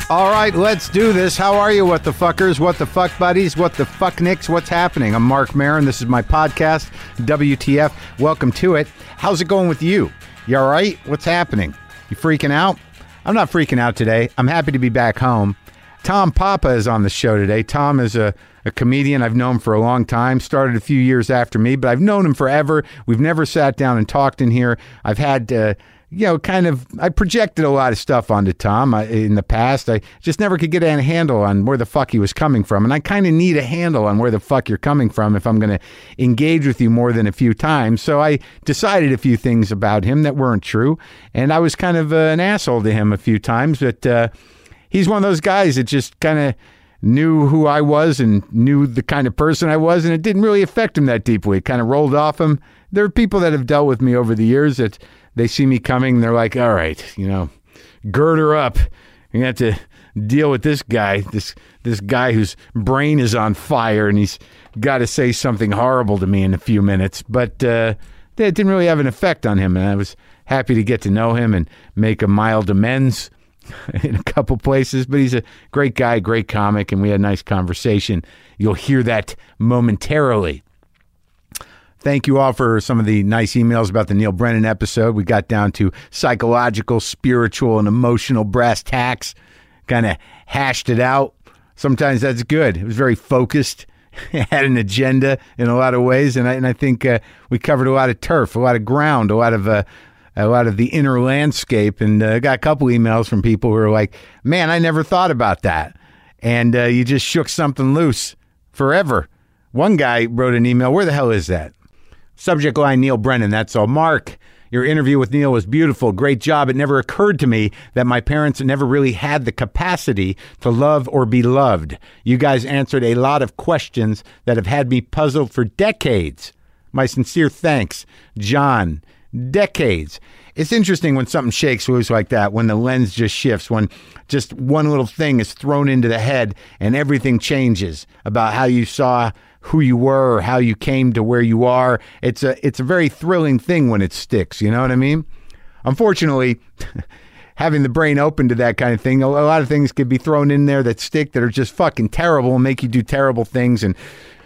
All right, let's do this. How are you, what the fuckers, what the fuck buddies, what the fuck nicks, what's happening? I'm Mark Maron. This is my podcast, WTF. Welcome to it. How's it going with you? You all right? What's happening? You freaking out? I'm not freaking out today. I'm happy to be back home. Tom Papa is on the show today. Tom is a comedian I've known for a long time, started a few years after me, but I've known him forever. We've never sat down and talked in here. I've had, I projected a lot of stuff onto Tom in the past. I just never could get a handle on where the fuck he was coming from. And I kind of need a handle on where the fuck you're coming from if I'm going to engage with you more than a few times. So I decided a few things about him that weren't true. And I was kind of an asshole to him a few times, but he's one of those guys that just kind of knew who I was and knew the kind of person I was, and it didn't really affect him that deeply. It kind of rolled off him. There are people that have dealt with me over the years that they see me coming and they're like, all right, gird her up. You're going to have to deal with this guy, this guy whose brain is on fire, and he's got to say something horrible to me in a few minutes. But that didn't really have an effect on him, and I was happy to get to know him and make a mild amends in a couple places. But he's a great guy, great comic, and we had a nice conversation. You'll hear that momentarily. Thank you all for some of the nice emails about the Neil Brennan episode. We got down to psychological, spiritual, and emotional brass tacks, kind of hashed it out. Sometimes that's good. It was very focused. It had an agenda in a lot of ways, and I think we covered a lot of turf, a lot of ground, a lot of the inner landscape, and I got a couple emails from people who were like, man, I never thought about that. And you just shook something loose forever. One guy wrote an email, where the hell is that? Subject line, Neil Brennan, that's all. Mark, your interview with Neil was beautiful. Great job. It never occurred to me that my parents never really had the capacity to love or be loved. You guys answered a lot of questions that have had me puzzled for decades. My sincere thanks, John. Decades. It's interesting when something shakes loose like that, when the lens just shifts, when just one little thing is thrown into the head and everything changes about how you saw who you were or how you came to where you are. It's a very thrilling thing when it sticks, you know what I mean? Unfortunately, having the brain open to that kind of thing, a lot of things could be thrown in there that stick that are just fucking terrible and make you do terrible things and,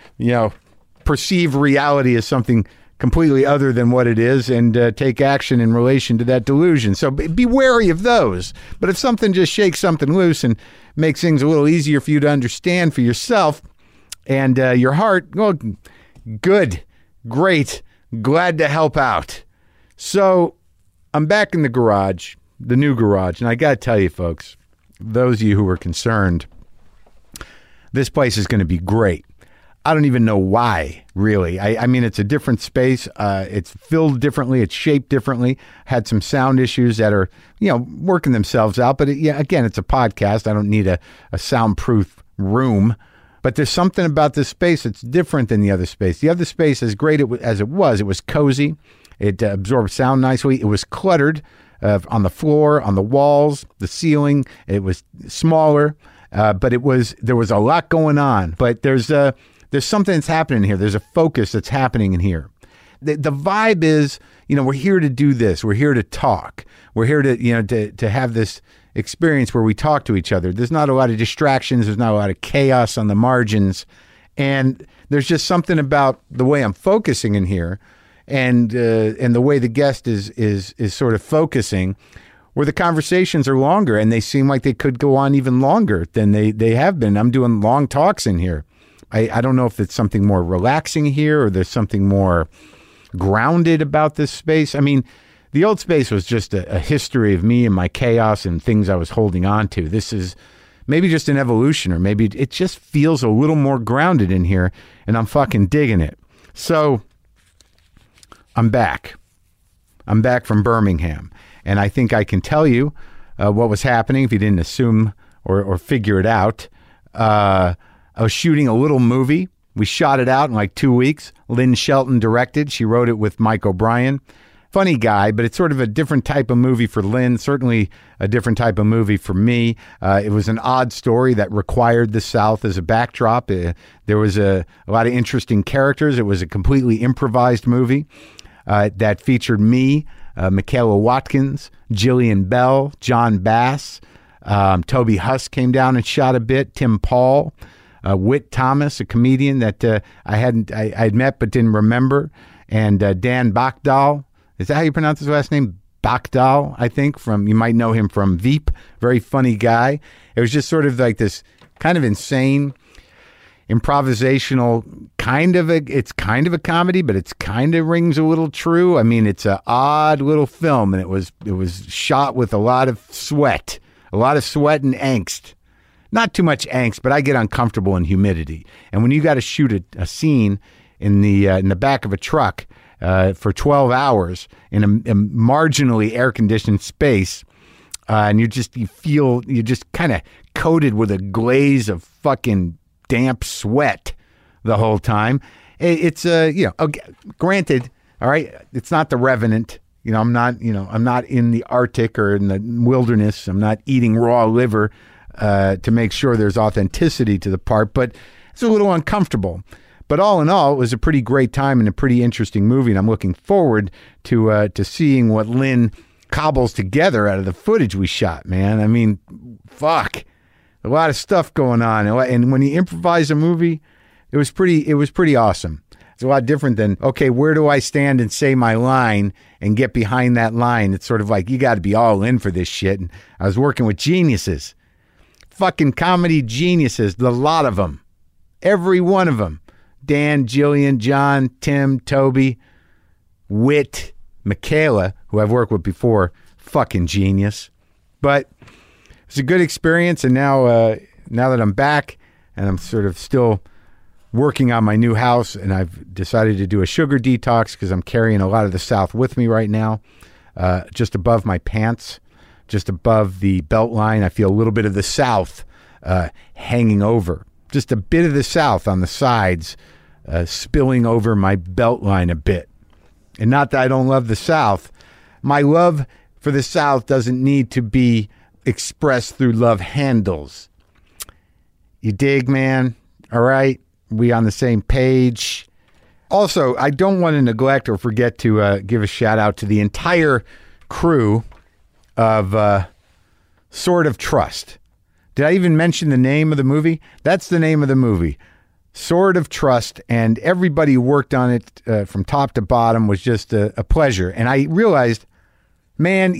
perceive reality as something completely other than what it is and take action in relation to that delusion. So be wary of those. But if something just shakes something loose and makes things a little easier for you to understand for yourself and your heart, well, good, great, glad to help out. So I'm back in the garage, the new garage, and I got to tell you, folks, those of you who are concerned, this place is going to be great. I don't even know why, really. I mean, it's a different space. It's filled differently. It's shaped differently. Had some sound issues that are, working themselves out. But again, it's a podcast. I don't need a soundproof room. But there's something about this space that's different than the other space. The other space, as great as it was cozy. It absorbed sound nicely. It was cluttered on the floor, on the walls, the ceiling. It was smaller, but there was a lot going on. But there's something that's happening here. There's a focus that's happening in here. The vibe is, we're here to do this. We're here to talk. We're here to have this experience where we talk to each other. There's not a lot of distractions. There's not a lot of chaos on the margins. And there's just something about the way I'm focusing in here and the way the guest is sort of focusing, where the conversations are longer and they seem like they could go on even longer than they have been. I'm doing long talks in here. I don't know if it's something more relaxing here or there's something more grounded about this space. I mean, the old space was just a history of me and my chaos and things I was holding on to. This is maybe just an evolution, or maybe it just feels a little more grounded in here, and I'm fucking digging it. So I'm back. I'm back from Birmingham, and I think I can tell you what was happening if you didn't assume or figure it out. I was shooting a little movie. We shot it out in like 2 weeks. Lynn Shelton directed. She wrote it with Mike O'Brien. Funny guy, but it's sort of a different type of movie for Lynn, certainly a different type of movie for me. It was an odd story that required the South as a backdrop. There was a lot of interesting characters. It was a completely improvised movie that featured me, Michaela Watkins, Jillian Bell, John Bass, Toby Huss came down and shot a bit. Tim Paul, Whit Thomas, a comedian that I'd met but didn't remember, and Dan Bachdahl. Is that how you pronounce his last name? Bachdahl, I think. You might know him from Veep. Very funny guy. It was just sort of like this kind of insane improvisational it's kind of a comedy, but it's kind of rings a little true. I mean, it's an odd little film, and it was shot with a lot of sweat and angst. Not too much angst, but I get uncomfortable in humidity. And when you got to shoot a scene in the back of a truck for 12 hours in a marginally air-conditioned space, and you're just kind of coated with a glaze of fucking damp sweat the whole time. It's granted, all right, it's not The Revenant. I'm not in the Arctic or in the wilderness. I'm not eating raw liver to make sure there's authenticity to the part, but it's a little uncomfortable. But all in all, it was a pretty great time and a pretty interesting movie, and I'm looking forward to seeing what Lynn cobbles together out of the footage we shot, man. I mean, fuck. A lot of stuff going on. And when you improvise a movie, it was pretty awesome. It's a lot different than, okay, where do I stand and say my line and get behind that line? It's sort of like, you got to be all in for this shit. And I was working with geniuses. Fucking comedy geniuses. The lot of them. Every one of them. Dan, Jillian, John, Tim, Toby, Whit, Michaela, who I've worked with before. Fucking genius. But it's a good experience, and now that I'm back and I'm sort of still working on my new house, and I've decided to do a sugar detox because I'm carrying a lot of the South with me right now, just above my pants, just above the belt line. I feel a little bit of the South hanging over, just a bit of the South on the sides, spilling over my belt line a bit. And not that I don't love the South. My love for the South doesn't need to be expressed through love handles. You dig, man? All right? We on the same page. Also, I don't want to neglect or forget to give a shout out to the entire crew of Sword of Trust. Did I even mention the name of the movie? That's the name of the movie. Sword of Trust, and everybody who worked on it from top to bottom was just a pleasure. And I realized, man,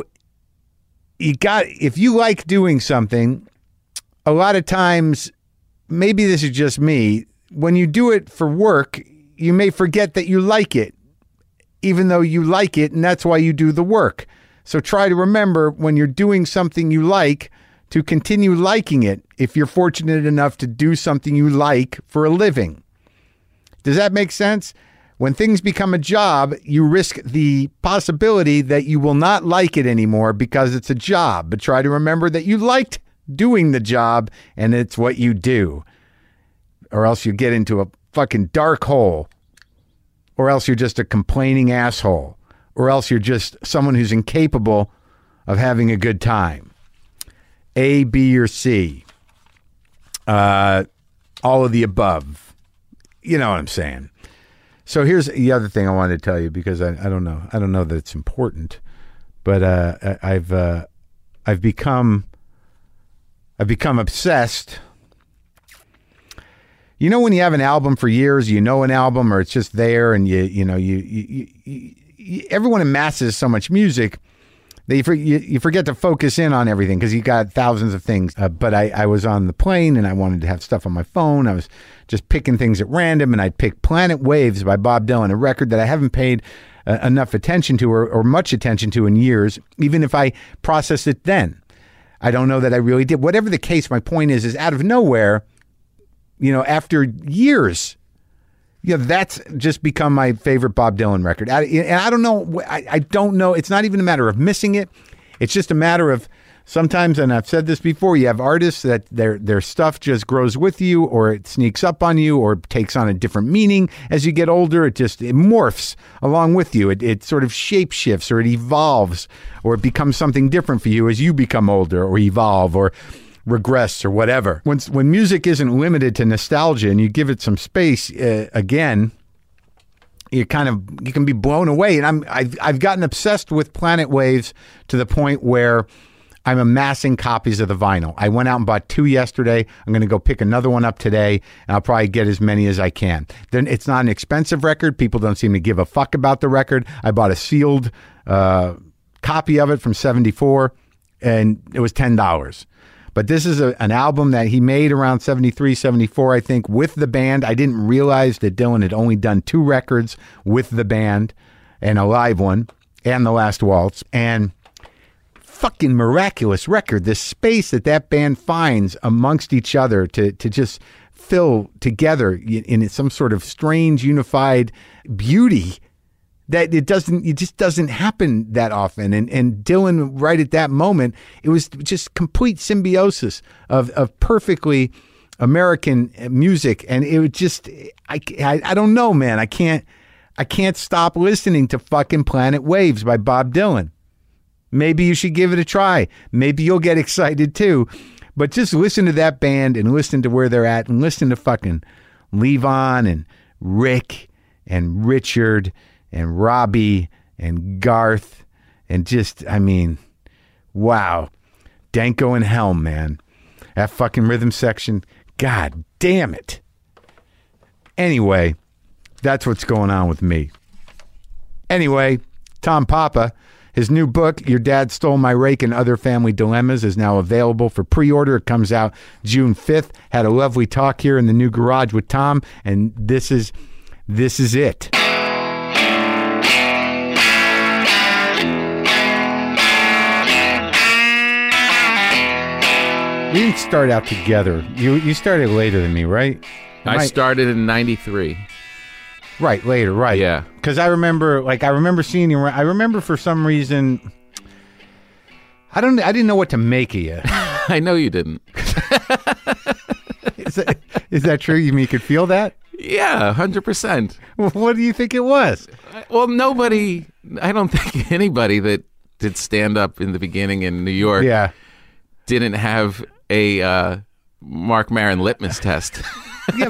if you like doing something, a lot of times, maybe this is just me, when you do it for work, you may forget that you like it, even though you like it, and that's why you do the work. So try to remember when you're doing something you like to continue liking it if you're fortunate enough to do something you like for a living. Does that make sense? When things become a job, you risk the possibility that you will not like it anymore because it's a job. But try to remember that you liked doing the job and it's what you do. Or else you get into a fucking dark hole. Or else you're just a complaining asshole. Or else you're just someone who's incapable of having a good time. A, B, or C. All of the above. You know what I'm saying. So here's the other thing I wanted to tell you, because I don't know that it's important, but I've become obsessed. You know, when you have an album for years, an album, or it's just there, and everyone amasses so much music that you forget to focus in on everything because you got thousands of things. But I was on the plane and I wanted to have stuff on my phone. I was just picking things at random, and I'd pick Planet Waves by Bob Dylan, a record that I haven't paid enough attention to or much attention to in years, even if I processed it then. I don't know that I really did. Whatever the case, my point is out of nowhere, after years, that's just become my favorite Bob Dylan record. And I don't know. I don't know. It's not even a matter of missing it. It's just a matter of sometimes, and I've said this before, you have artists that their stuff just grows with you, or it sneaks up on you, or takes on a different meaning as you get older. It morphs along with you. It sort of shape shifts, or it evolves, or it becomes something different for you as you become older, or evolve, or regress, or whatever. When music isn't limited to nostalgia and you give it some space, again, you can be blown away. And I've gotten obsessed with Planet Waves to the point where I'm amassing copies of the vinyl. I went out and bought 2 yesterday. I'm going to go pick another one up today, and I'll probably get as many as I can. Then it's not an expensive record. People don't seem to give a fuck about the record. I bought a sealed copy of it from 74, and it was $10. But this is an album that he made around 73, 74, I think, with the band. I didn't realize that Dylan had only done 2 records with the band, and a live one, and The Last Waltz. And fucking miraculous record. This space that band finds amongst each other to just fill together in some sort of strange unified beauty that it just doesn't happen that often. And Dylan, right at that moment, it was just complete symbiosis of perfectly American music. And it was just, I don't know, man. I can't stop listening to fucking Planet Waves by Bob Dylan. Maybe you should give it a try. Maybe you'll get excited too. But just listen to that band and listen to where they're at and listen to fucking Levon and Rick and Richard and Robbie and Garth and just, I mean, wow. Danko and Helm, man. That fucking rhythm section. God damn it. Anyway, that's what's going on with me. Anyway, Tom Papa. His new book, Your Dad Stole My Rake and Other Family Dilemmas, is now available for pre-order. It comes out June 5th. Had a lovely talk here in the new garage with Tom, and this is it. We didn't start out together. You started later than me, right? I started in 93. Right, later, right. Yeah. Because I remember seeing you. I remember for some reason, I didn't know what to make of you. I know you didn't. Is that true? You could feel that? Yeah, 100%. What do you think it was? Well, I don't think anybody that did stand up in the beginning in New York didn't have a Mark Maron litmus test. Yeah,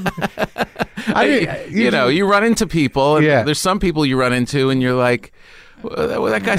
you run into people, and there's some people you run into, and you're like, well, that guy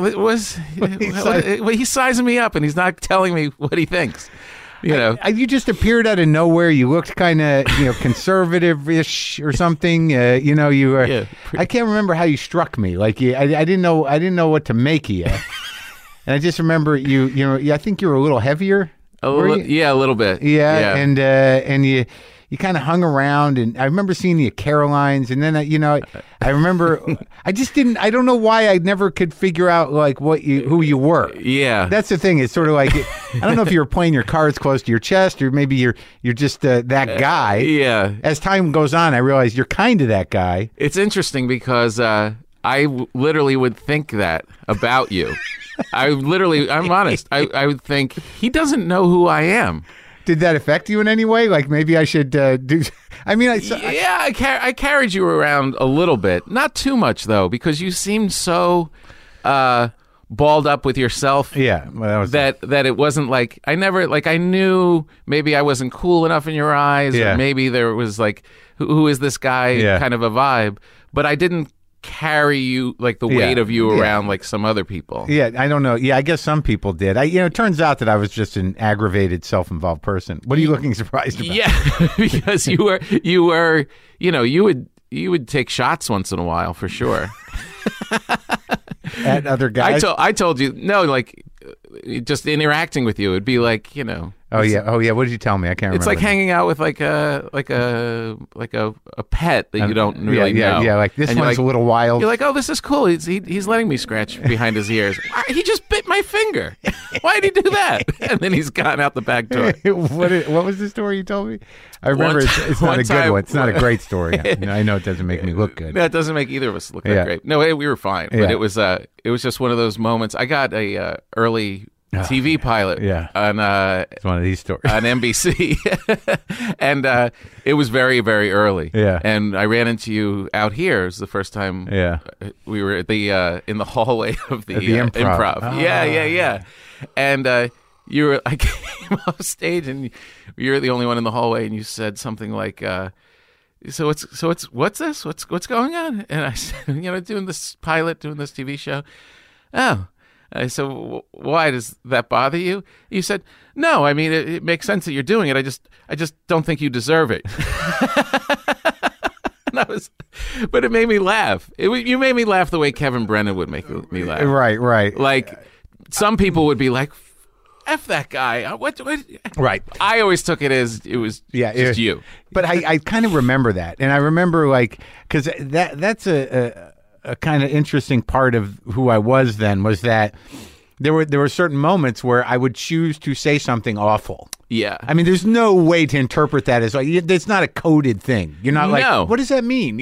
he's sizing me up, and he's not telling me what he thinks. You just appeared out of nowhere. You looked kind of, conservative-ish or something. You were. I can't remember how you struck me. Like, I didn't know what to make of you. And I just remember I think you were a little heavier. A little bit. Yeah. And you kind of hung around, and I remember seeing you at Caroline's, and then I remember I don't know why I never could figure out like who you were. Yeah, that's the thing. It's sort of like I don't know if you were playing your cards close to your chest, or maybe you're just that guy. Yeah. As time goes on, I realize you're kind of that guy. It's interesting because I literally would think that about you. I'm honest. I would think he doesn't know who I am. Did that affect you in any way? Like maybe I should do... I mean, I carried you around a little bit. Not too much, though, because you seemed so balled up with yourself. Yeah. Well, that it wasn't like... I knew maybe I wasn't cool enough in your eyes. Yeah. Or maybe there was like, who is this guy kind of a vibe. But I didn't carry you like the weight of you around like some other people. Yeah, I don't know. Yeah, I guess some people did. It turns out that I was just an aggravated, self-involved person. What are you looking surprised about? Yeah, because you were, you would take shots once in a while for sure. At other guys. I told you no, like just interacting with you would be like, Oh yeah. What did you tell me? I can't remember. It's like hanging out with like a pet that you don't really know. Yeah. Like this one's a little wild. You're like, oh, this is cool. He's letting me scratch behind his ears. He just bit my finger. Why did he do that? And then he's gone out the back door. What was the story you told me? I remember it's not a good one. It's not a great story. I know it doesn't make me look good. No, it doesn't make either of us look that great. No, we were fine. But it was just one of those moments. I got a early TV pilot on it's one of these stories on NBC, and it was very, very early. Yeah, and I ran into you out here. It was the first time. We were at the in the hallway of the improv. Oh. Yeah. And I came off stage, and you were the only one in the hallway, and you said something like, "So it's what's this? What's going on?" And I said, doing this pilot, doing this TV show. Oh. I said, why does that bother you? You said, no, I mean, it makes sense that you're doing it. I just don't think you deserve it. But it made me laugh. You made me laugh the way Kevin Brennan would make me laugh. Right. Like, some people would be like, F that guy. What? Right. I always took it as it was just you. But I kind of remember that. And I remember, like, because that's a kind of interesting part of who I was then, was that there were certain moments where I would choose to say something awful. Yeah. I mean, there's no way to interpret that as like, it's not a coded thing. You're not like, what does that mean?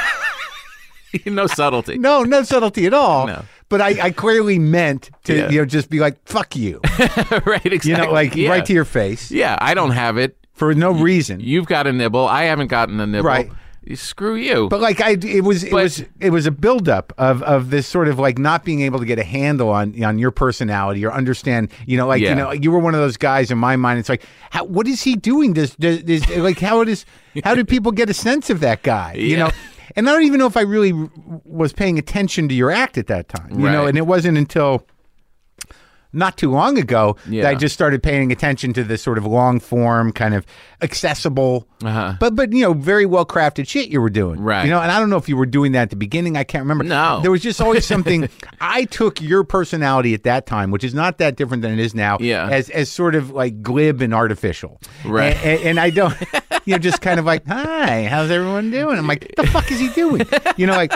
No subtlety. No subtlety at all. No. But I clearly meant to, just be like, fuck you. Right, exactly. Like right to your face. Yeah, I don't have it. For no reason. You've got a nibble. I haven't gotten a nibble. Right. Screw you. But like it was a buildup of this sort of like not being able to get a handle on your personality or understand, you were one of those guys in my mind. It's like, what is he doing? Does like how do people get a sense of that guy? You know? And I don't even know if I really was paying attention to your act at that time, you know, and it wasn't until not too long ago that I just started paying attention to this sort of long form, kind of accessible, but very well crafted shit you were doing. Right. You know, and I don't know if you were doing that at the beginning. I can't remember. No. There was just always something. I took your personality at that time, which is not that different than it is now, as sort of like glib and artificial. Right. And I don't, just kind of like, hi, how's everyone doing? I'm like, what the fuck is he doing? Like.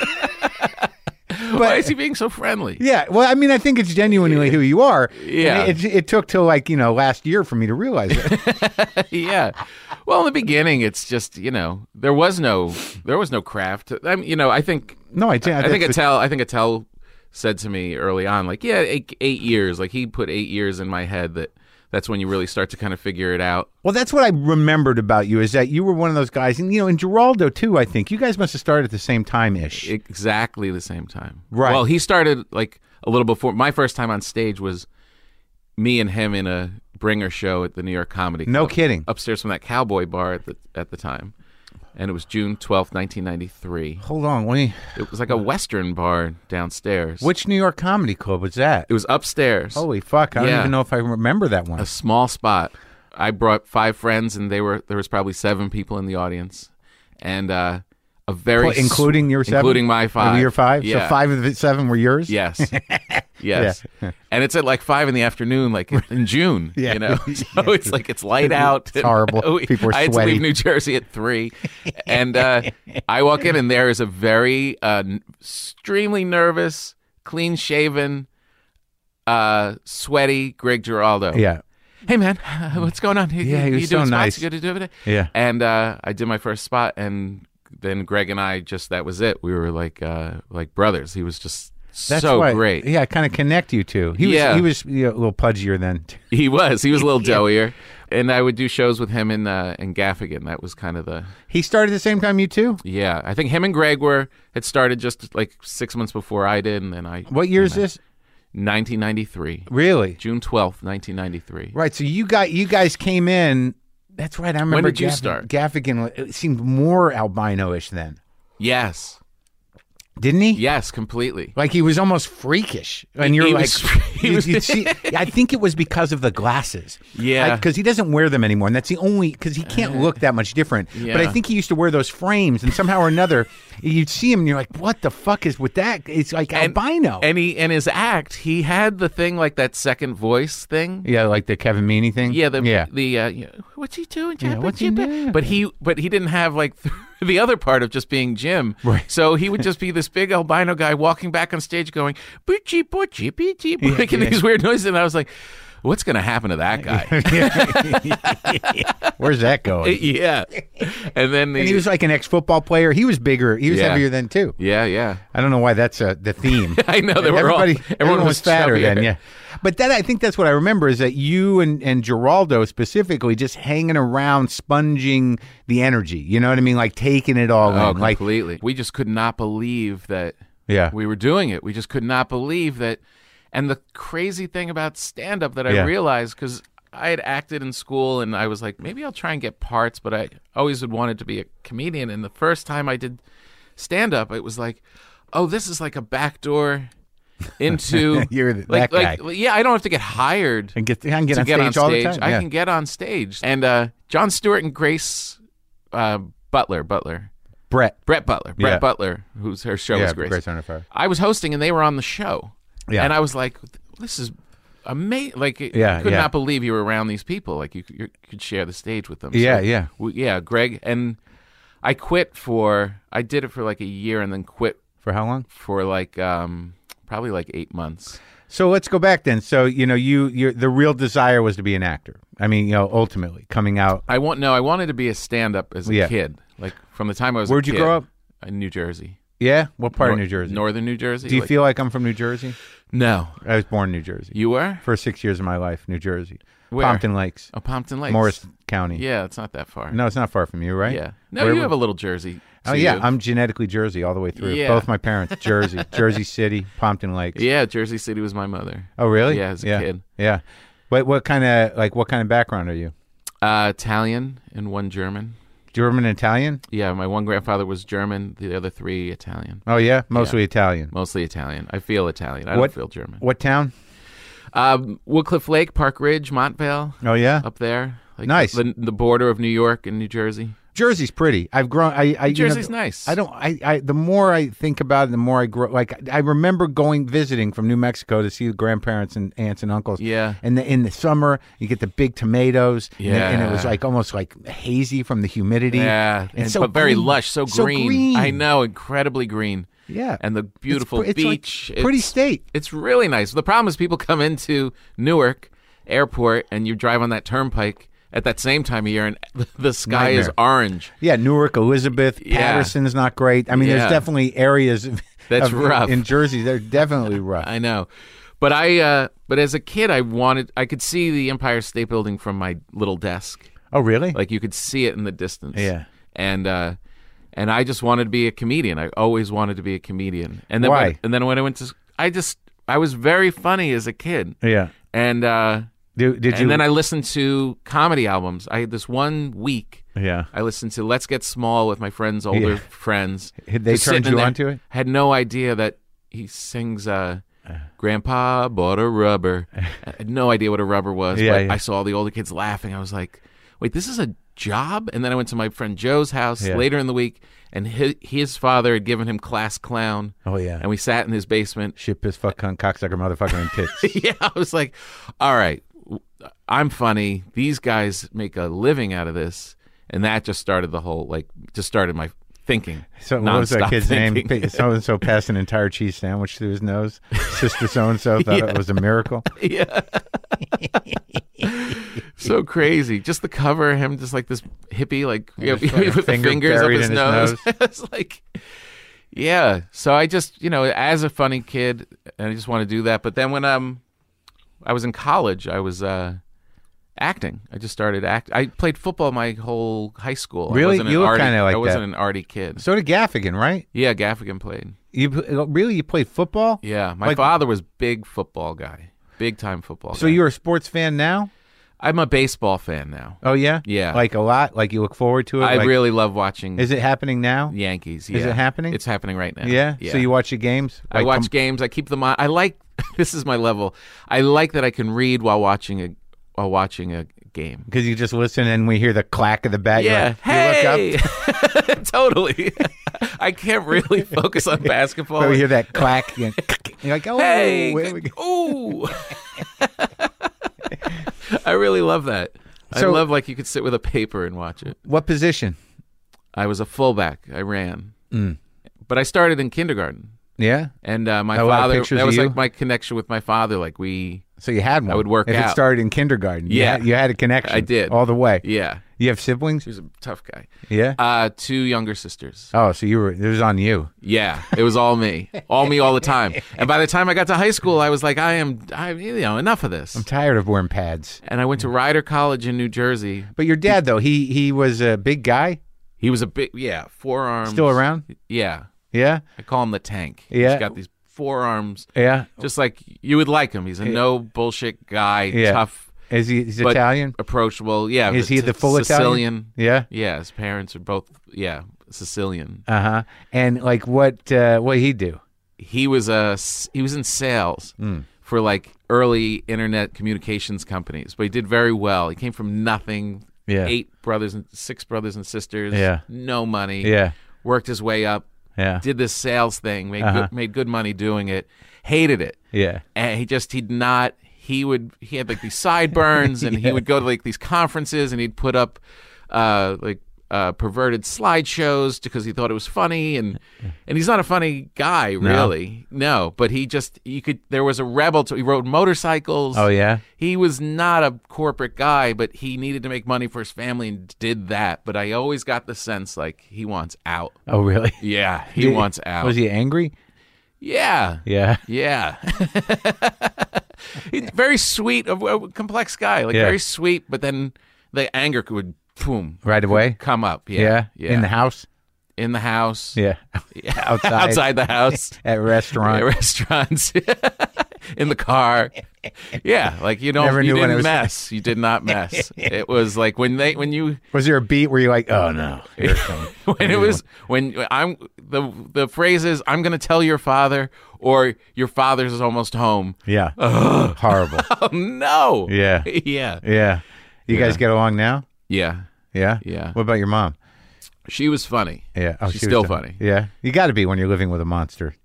But, why is he being so friendly? Yeah, well, I mean, I think it's genuinely who you are. Yeah. It took till last year for me to realize it. Yeah. Well, in the beginning, it's just, there was no craft. I mean, I think. No, I think Attell said to me early on, like, 8 years. Like, he put 8 years in my head that's when you really start to kind of figure it out. Well, that's what I remembered about you, is that you were one of those guys, and in Giraldo too, I think you guys must have started at the same time-ish. Exactly the same time. Right. Well, he started like a little before. My first time on stage was me and him in a bringer show at the New York Comedy Club. No kidding. Upstairs from that Cowboy bar at the time. And it was June 12th, 1993. Hold on. It was like a Western bar downstairs. Which New York Comedy Club was that? It was upstairs. Holy fuck. I don't even know if I remember that one. A small spot. I brought 5 friends, and there was probably 7 people in the audience. And including your 7? Including my 5. Your 5? Yeah. So 5 of the 7 were yours? Yes. Yes. Yeah. And it's at like 5 in the afternoon, like in June, So it's like it's light out. It's horrible. People are sweaty. I had to leave New Jersey at 3. And I walk in, and there is a very extremely nervous, clean-shaven, sweaty Greg Giraldo. Yeah. Hey, man, what's going on? He was so nice. You good to do it? Yeah. And I did my first spot, and then Greg and I that was it. We were like brothers. He was just great. Yeah, kind of connect you two. He was a little pudgier then. He was a little doughier. And I would do shows with him in Gaffigan. That was kind of the... He started the same time you two? Yeah. I think him and Greg had started just like 6 months before I did, and then I... What year is this? 1993. Really? June 12th, 1993. Right, so you guys came in... That's right, I remember... When did you start? Gaffigan, it seemed more albino-ish then. Yes. Didn't he? Yes, completely. Like he was almost freakish, and you're like, you'd see. I think it was because of the glasses. Yeah, because he doesn't wear them anymore, and that's the only because he can't look that much different. Yeah. But I think he used to wear those frames, and somehow or another, you'd see him, and you're like, what the fuck is with that? It's like albino. And his act, he had the thing like that second voice thing. Yeah, like the Kevin Meaney thing. Yeah, the what's he doing? Yeah, what's he doing? But he didn't have like. The other part of just being Jim. Right. So he would just be this big albino guy walking back on stage going, boochie, boochie, boochie, making these weird noises. And I was like, what's going to happen to that guy? Where's that going? Yeah. And he was like an ex-football player. He was bigger. He was heavier then, too. Yeah. I don't know why that's the theme. I know. Everyone was fatter then, yeah. But I think that's what I remember is that you and Giraldo specifically just hanging around, sponging the energy. You know what I mean? Like taking it all in. Completely. We just could not believe that we were doing it. We just could not believe that. And the crazy thing about stand-up that I realized, because I had acted in school and I was like, maybe I'll try and get parts, but I always had wanted to be a comedian. And the first time I did stand-up, it was like, oh, this is like a backdoor into You're that guy. Yeah, I don't have to get hired and I can get to on get stage on all stage. the time. I Yeah. can get on stage. And Jon Stewart and Grace Butler. Brett Butler. Yeah. Brett Butler, her show was Grace. Grace Under Fire. I was hosting and they were on the show. Yeah. And I was like, this is amazing. Like, Yeah, I could yeah. not believe you were around these people. Like, you could share the stage with them. Yeah, yeah. Yeah, Greg. And I did it for like a year and then quit For how long? for like probably like 8 months. So let's go back then. So, you the real desire was to be an actor. I mean, ultimately coming out. I wanted to be a stand-up as a Yeah. kid. Like, from the time I was Where'd a kid. you grow up? In New Jersey. Yeah? What part of New Jersey? Northern New Jersey. Do you feel like I'm from New Jersey? No. I was born in New Jersey. You were? For 6 years of my life, New Jersey. Where? Pompton Lakes. Oh, Pompton Lakes. Morris County. Yeah, it's not that far. No, it's not far from you, right? Yeah. No, Where you have a little Jersey. Oh, to yeah. you. I'm genetically Jersey all the way through. Yeah. Both my parents, Jersey. Jersey City, Pompton Lakes. Yeah, Jersey City was my mother. Oh, really? Yeah, as a kid. Yeah. What kind of background are you? Italian and one German. German and Italian? Yeah, my one grandfather was German, the other three Italian. Oh, yeah? Mostly Italian. Mostly Italian. I feel Italian. I don't feel German. What town? Woodcliff Lake, Park Ridge, Montvale. Oh, yeah? Up there. Like Nice. The border of New York and New Jersey. Jersey's pretty. I've grown. Jersey's nice. I don't. The more I think about it, the more I grow. Like I remember visiting from New Mexico to see grandparents and aunts and uncles. Yeah. And in the summer, you get the big tomatoes. Yeah. And it was like almost like hazy from the humidity. Yeah. And But very green. lush, so green. I know, incredibly green. Yeah. And the beautiful it's beach. Like pretty state. It's really nice. The problem is people come into Newark Airport and you drive on that turnpike at that same time of year, and the sky is orange. Yeah, Newark, Elizabeth, Yeah. Patterson's not great. I mean, Yeah. there's definitely areas That's rough. in Jersey. They're definitely rough. I know, but but as a kid, I could see the Empire State Building from my little desk. Oh, really? Like you could see it in the distance. Yeah. And I just wanted to be a comedian. I always wanted to be a comedian. And then Why? When I went to, I was very funny as a kid. Yeah. And Did you? And then I listened to comedy albums. I had this 1 week. Yeah. I listened to Let's Get Small with my friends, older friends. They Just turned sitting in you there. onto it? Had no idea that he sings Grandpa bought a rubber. I had no idea what a rubber was. Yeah, but yeah. I saw all the older kids laughing. I was like, wait, this is a job? And then I went to my friend Joe's house later in the week, and his father had given him class clown. Oh, yeah. And we sat in his basement. Shit, piss, fuck, cunt, cocksucker, motherfucker, and tits. Yeah, I was like, all right, I'm funny. These guys make a living out of this. And that just started my thinking. So what was that nonstop kid's thinking. name? So-and-so passed an entire cheese sandwich through his nose. Sister so-and-so thought it was a miracle. Yeah. So crazy. Just the cover, him just like this hippie, like with the finger fingers up buried his in his nose. nose. It's like, yeah. So I just, as a funny kid, and I just want to do that. But then when I was in college, I was acting. I just started acting. I played football my whole high school. Really? You look kind of like I wasn't that. an arty kid. So did Gaffigan, right? Yeah, Gaffigan played. You played football? Yeah, my Like- father was big football guy, big time football. So guy. you're a sports fan now? I'm a baseball fan now. Oh, yeah? Yeah. Like a lot? Like you look forward to it? I Like, really love watching Is it happening now? Yankees. Is yeah. it happening? It's happening right now. Yeah? So you watch the games? I Like, watch games. I keep them on. I like. This is my level. I like that I can read while watching a game. Because you just listen and we hear the clack of the bat. Yeah. You look up. Hey. Totally. I can't really focus on basketball. So we hear that clack. You're like, oh, Hey. where we go? Ooh. I really love that. So- I love like you could sit with a paper and watch it. What position? I was a fullback. I ran. But I started in kindergarten. Yeah? And my A lot of father, pictures that of was you? like my connection with my father. Like So you had one. I would work if out. it started in kindergarten. Yeah. You had a connection. I did. All the way. yeah, You have siblings? he was a tough guy. Yeah? 2 younger sisters. Oh, so it was on you. Yeah, it was all me all the time. And by the time I got to high school, I was like, I'm enough of this. I'm tired of wearing pads. And I went to Rider College in New Jersey. But your dad, though, he was a big guy? He was a big, forearms. Still around? Yeah, Yeah? I call him the Tank. Yeah. He's got these forearms, Yeah? just like you would like him. He's a no bullshit guy, Yeah. tough, He's but Italian? approachable. Yeah, Is he but the full Sicilian? Yeah? Yeah, his parents are both Sicilian. Uh-huh. And like what he do? he was in sales for like early internet communications companies, but he did very well. He came from nothing. Yeah. 6 brothers and sisters. Yeah. No money. Yeah. Worked his way up. Yeah. Did this sales thing. Made good money doing it. Hated it. Yeah. And he had like these sideburns, and he would go to like these conferences, and he'd put up perverted slideshows because he thought it was funny, and he's not a funny guy, really. No, but there was a rebel. He rode motorcycles. Oh, yeah? He was not a corporate guy, but he needed to make money for his family and did that. But I always got the sense like he wants out. Oh, really? Yeah, he wants out. Was he angry? Yeah. Yeah. Yeah. He's very sweet, a complex guy, very sweet, but then the anger would boom right away come up. Yeah. In the house. Yeah. Outside the house. At restaurants. In the car. Yeah, like you didn't mess. You did not mess. It was like when you was there a beat where you're like, oh no, here it comes. The phrase is, I'm going to tell your father, or your father's almost home. Yeah. Horrible. Oh no. Yeah. Yeah. Yeah. You guys get along now? Yeah. Yeah. Yeah. What about your mom? She was funny. Yeah. She's still funny. Yeah. You got to be when you're living with a monster.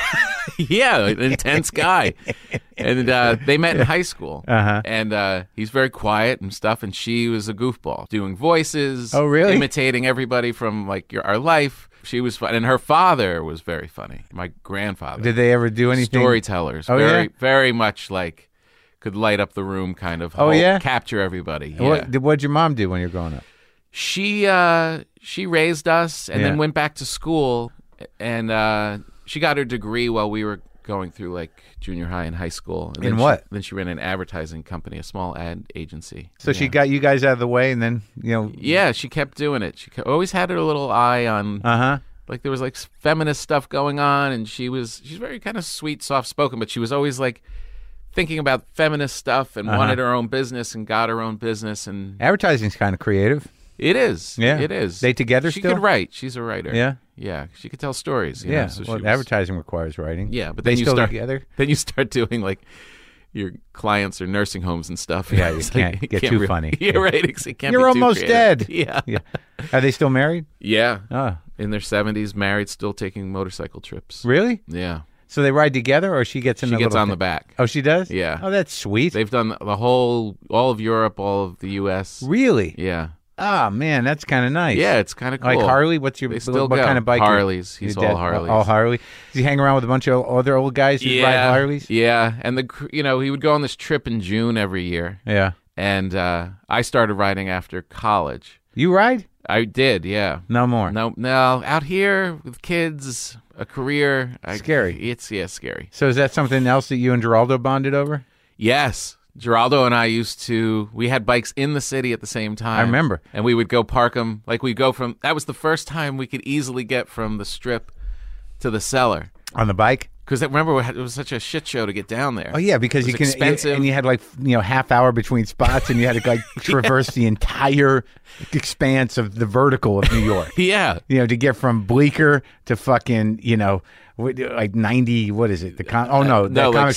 Yeah, an intense guy. And they met in high school. Uh-huh. And he's very quiet and stuff, and she was a goofball, doing voices. Oh, really? Imitating everybody from like our life. She was fun. And her father was very funny. My grandfather. Did they ever do anything? Storytellers. Oh, very much like could light up the room kind of. Capture everybody. Yeah. What'd your mom do when you were growing up? She raised us and then went back to school, and she got her degree while we were going through like junior high and high school. And in what? Then she ran an advertising company, a small ad agency. So she got you guys out of the way, and then Yeah, she kept doing it. She always had her little eye on. Like there was like feminist stuff going on, and she's very kind of sweet, soft spoken, but she was always like thinking about feminist stuff and wanted her own business and got her own business. And advertising's kind of creative. It is. Yeah, it is. They together she still? She could write. She's a writer. Yeah. Yeah, she could tell stories. Yeah, advertising requires writing. Yeah, but they then still together. Then you start doing like your clients are nursing homes and stuff. Yeah, you can't get too funny. Yeah, right. You're almost dead. Yeah. Are they still married? Yeah. Oh. In their 70s, married, still taking motorcycle trips. Really? Yeah. So they ride together, or she gets in the She gets on thing? the back. Oh, she does? Yeah. Oh, that's sweet. They've done all of Europe, all of the U.S. Really? Yeah. Oh, man, that's kind of nice. Yeah, it's kind of cool. Like Harley? What kind of bike? Harleys. He's all Harleys. All Harley. Does he hang around with a bunch of other old guys who ride Harleys? Yeah, and he would go on this trip in June every year. Yeah. And I started riding after college. You ride? I did, yeah. No more? No, out here with kids, a career. Scary. It's scary. So is that something else that you and Geraldo bonded over? Yes. Geraldo and I we had bikes in the city at the same time. I remember. And we would go park them. Like that was the first time we could easily get from the strip to the cellar. On the bike? Because remember, it was such a shit show to get down there. Oh, yeah, because expensive. And you had like, half hour between spots, and you had to like traverse the entire expanse of the vertical of New York. Yeah. To get from Bleecker to fucking, like 90, what is it? Like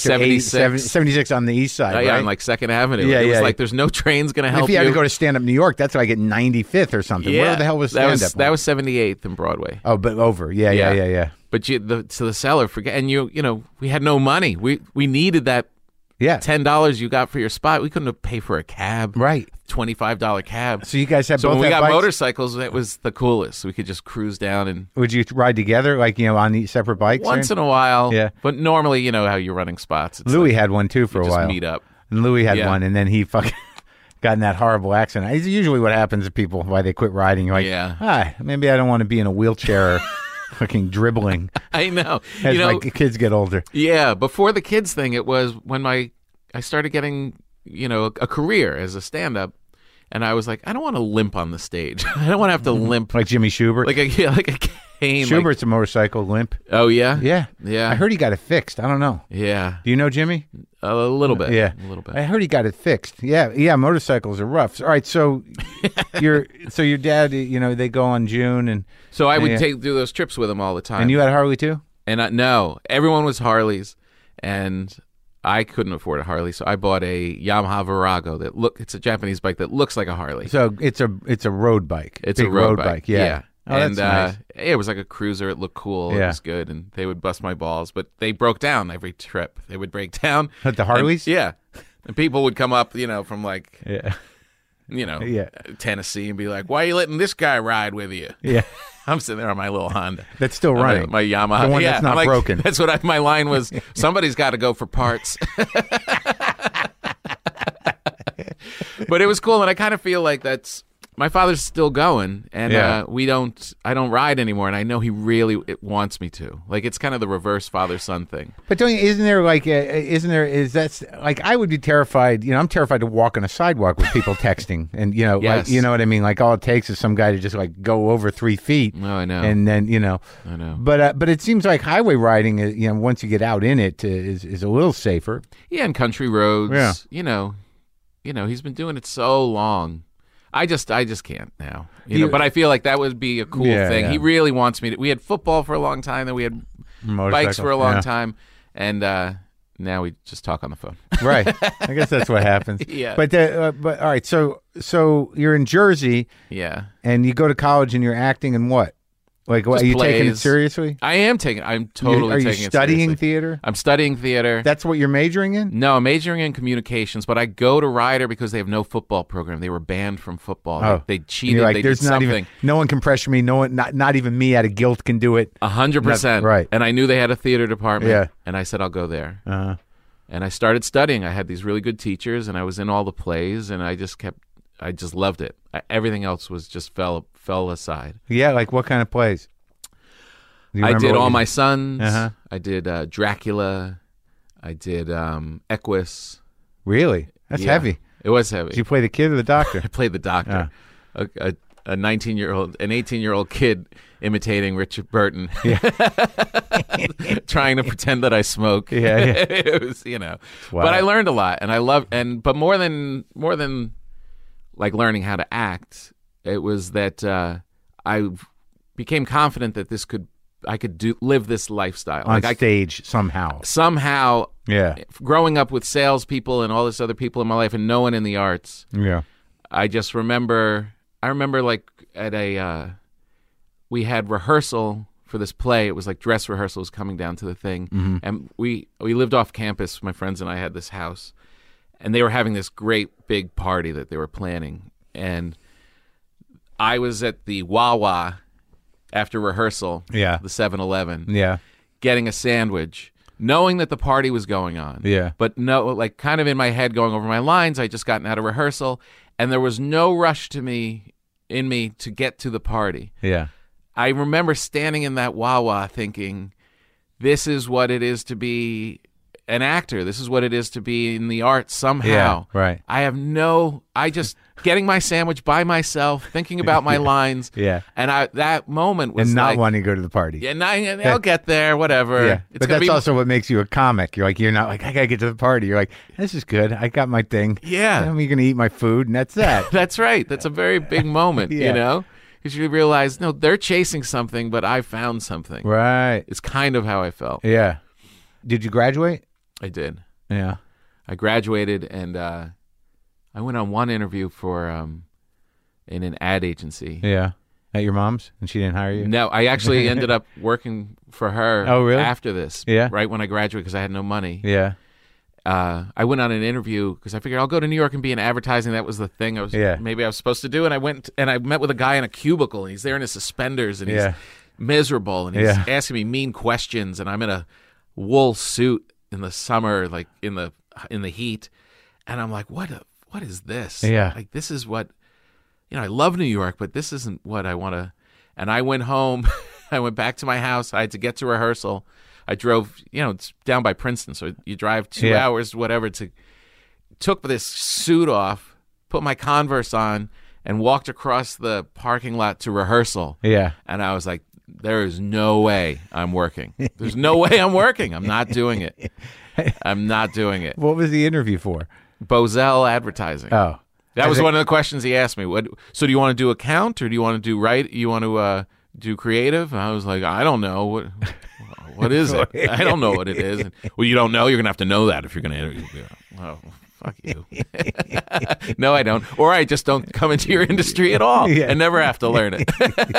76 on the east side, right? Yeah, on like 2nd Avenue. Yeah, it was like there's no trains going to help you. If you had to go to stand-up New York, that's like at 95th or something. Yeah. Where the hell was stand-up? That was 78th and Broadway. Oh, but over. Yeah. But to the cellar, forget, and we had no money. We needed that $10 you got for your spot. We couldn't have paid for a cab. Right. $25 cab. So you guys had both. So when we got bikes? motorcycles, that was the coolest. We could just cruise down and. Would you ride together, like on the separate bikes? Once in a while. Yeah. But normally, how you're running spots. Louis had one too for a while. Just meet up. And Louis had one, and then he fucking got in that horrible accident. It's usually what happens to people why they quit riding. You're like, maybe I don't want to be in a wheelchair. Or fucking dribbling. I know. As my kids get older. Yeah. Before the kids thing, it was when I started getting, a career as a stand-up, and I was like, I don't want to limp on the stage. I don't want to have to limp like Jimmy Schubert. Like a cane. Schubert's a motorcycle limp. Oh yeah, yeah. I heard he got it fixed. I don't know. Yeah. Do you know Jimmy? A little bit. Yeah, a little bit. I heard he got it fixed. Yeah. Motorcycles are rough. All right, so your dad, they go on June, and so I would do those trips with him all the time. And you had a Harley too? And no, everyone was Harleys, and I couldn't afford a Harley, so I bought a Yamaha Virago. It's a Japanese bike that looks like a Harley. So it's a road bike. It's a road bike. Yeah. Oh, and that's nice. it was like a cruiser. It looked cool. Yeah. It was good, and they would bust my balls, but they broke down every trip. They would break down. At the Harleys? Yeah. And people would come up, from like, Yeah. Tennessee and be like, "Why are you letting this guy ride with you?" Yeah. I'm sitting there on my little Honda. That's still running. My Yamaha. The one that's not broken. That's what my line was. Somebody's got to go for parts. But it was cool, and I kind of feel like my father's still going, and I don't ride anymore, and I know he really wants me to. Like, it's kind of the reverse father-son thing. But is that like, I would be terrified, I'm terrified to walk on a sidewalk with people texting, and, Yes. like, you know what I mean? Like, all it takes is some guy to just, like, go over 3 feet. No, I know. And then, I know. But it seems like highway riding, once you get out in it, is a little safer. Yeah, and country roads. Yeah. He's been doing it so long. I just can't now, But I feel like that would be a cool thing. Yeah. He really wants me to. We had football for a long time, then we had bikes for a long time, and now we just talk on the phone. Right. I guess that's what happens. Yeah. But all right. So you're in Jersey. Yeah. And you go to college and you're acting in what? Like, what, are you taking it seriously? I am taking. I'm totally taking it seriously. Are you studying theater? I'm studying theater. That's what you're majoring in? No, I'm majoring in communications, but I go to Rider because they have no football program. They were banned from football. Oh. They cheated. You're like, they there's did not something. no one can pressure me. No one, not even me out of guilt can do it. 100%. Right. And I knew they had a theater department. Yeah. And I said, I'll go there. Uh-huh. And I started studying. I had these really good teachers, and I was in all the plays, and I just loved it. Everything else was just fell aside. Yeah, like what kind of plays? I did All My Sons. Uh-huh. I did Dracula. I did Equus. Really? That's heavy. It was heavy. Did you play the kid or the doctor? I played the doctor. A 19-year-old, an 18-year-old kid imitating Richard Burton, trying to pretend that I smoke. Yeah. It was, Wow. But I learned a lot, and but more than like learning how to act, it was that I became confident that I could live this lifestyle on stage somehow. Somehow, yeah. Growing up with salespeople and all this other people in my life, and no one in the arts. Yeah. I remember like at we had rehearsal for this play. It was like dress rehearsal was coming down to the thing, and we lived off campus. My friends and I had this house, and they were having this great big party that they were planning, and I was at the Wawa after rehearsal, the 7-Eleven, getting a sandwich, knowing that the party was going on. Yeah. But kind of in my head going over my lines, I'd just gotten out of rehearsal, and there was no rush in me to get to the party. Yeah. I remember standing in that Wawa thinking, this is what it is to be an actor. This is what it is to be in the arts somehow. Yeah, right. I just getting my sandwich by myself, thinking about my lines. Yeah. And that moment was and not like, wanting to go to the party. Yeah, I'll get there, whatever. Yeah. But that's also what makes you a comic. You're not like, I got to get to the party. You're like, this is good. I got my thing. Yeah. I'm going to eat my food, and that's that. That's right. That's a very big moment, Because you realize, no, they're chasing something, but I found something. Right. It's kind of how I felt. Yeah. Did you graduate? I did. Yeah. I graduated, and I went on one interview for in an ad agency. Yeah. At your mom's? And she didn't hire you? No, I actually ended up working for her after this. Yeah. Right when I graduated because I had no money. Yeah. I went on an interview because I figured I'll go to New York and be in advertising. That was the thing maybe I was supposed to do. And I went and I met with a guy in a cubicle, and he's there in his suspenders, and he's miserable, and he's asking me mean questions, and I'm in a wool suit in the summer, like in the heat, and I'm like, what is this? Yeah. Like, this is what, I love New York, but this isn't what I want to. And I went home. I went back to my house. I had to get to rehearsal. I drove, it's down by Princeton, so you drive 2 hours, whatever, took this suit off, put my Converse on, and walked across the parking lot to rehearsal. Yeah. And I was like, there is no way I'm working. There's no way I'm working. I'm not doing it. I'm not doing it. What was the interview for? Bozell Advertising. Oh. That was one of the questions he asked me. So do you want to do account, or do you want to do you want to do creative? And I was like, I don't know. What is it? I don't know what it is. Well, you don't know? You're going to have to know that if you're going to interview. Oh, fuck you. No, I don't. Or I just don't come into your industry at all and never have to learn it.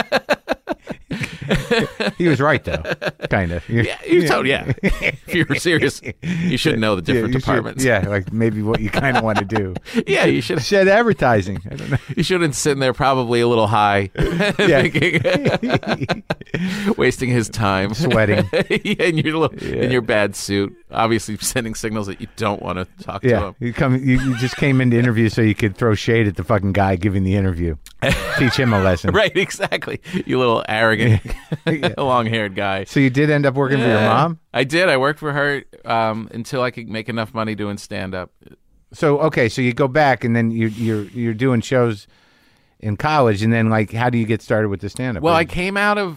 He was right, though. Kind of. Yeah. If you were serious, you should know the different departments. Like maybe what you kind of want to do. Yeah, you should. Said advertising. I don't know. You shouldn't sit there probably a little high, thinking, wasting his time, sweating in your bad suit, obviously sending signals that you don't want to talk to him. You just came into interview so you could throw shade at the fucking guy giving the interview, teach him a lesson. Right, exactly. You little arrogant, long-haired guy. So you did end up working for your mom? I did. I worked for her until I could make enough money doing stand-up. So so you go back and then you're doing shows in college, and then like how do you get started with the stand-up? Well, I came out of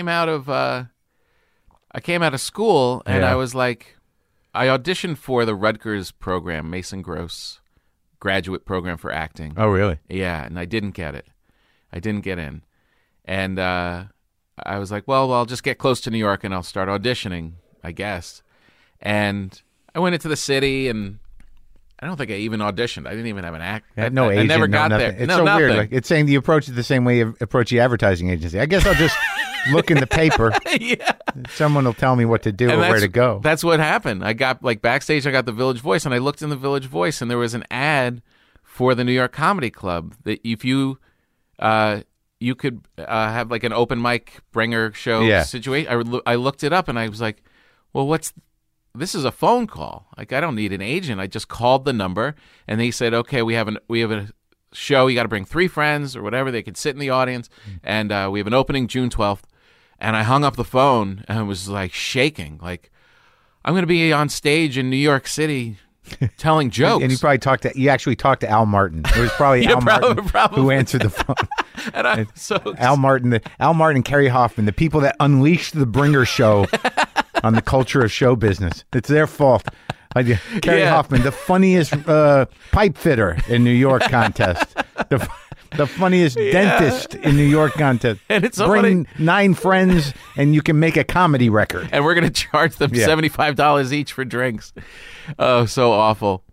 school, and I was like, I auditioned for the Rutgers program, Mason Gross graduate program for acting. Oh, really? Yeah, and I didn't get it. I didn't get in, and I was like, well, I'll just get close to New York and I'll start auditioning, I guess. And I went into the city, and I don't think I even auditioned. I didn't even have an act. I never got there. It's so nothing. Weird. Like, it's saying you approach it the same way you approach the advertising agency. I guess I'll just look in the paper. Someone will tell me what to do or where to go. That's what happened. I got backstage. I got the Village Voice, and I looked in the Village Voice, and there was an ad for the New York Comedy Club that if you could have like an open mic bringer show situation. I looked it up, and I was like, well, this is a phone call. Like, I don't need an agent. I just called the number, and they said, okay, we have a show. You got to bring 3 friends or whatever. They could sit in the audience, and we have an opening June 12th. And I hung up the phone and was like shaking. Like, I'm going to be on stage in New York City telling jokes. And you actually talked to Al Martin. It was probably Al Martin who answered the phone. And I'm so Al Martin and Kerry Hoffman, the people that unleashed the Bringer show on the culture of show business. It's their fault. Kerry Hoffman, the funniest pipe fitter in New York contest. The funniest dentist in New York contest. And it's so Bring 9 friends and you can make a comedy record. And we're going to charge them $75 each for drinks. Oh, so awful.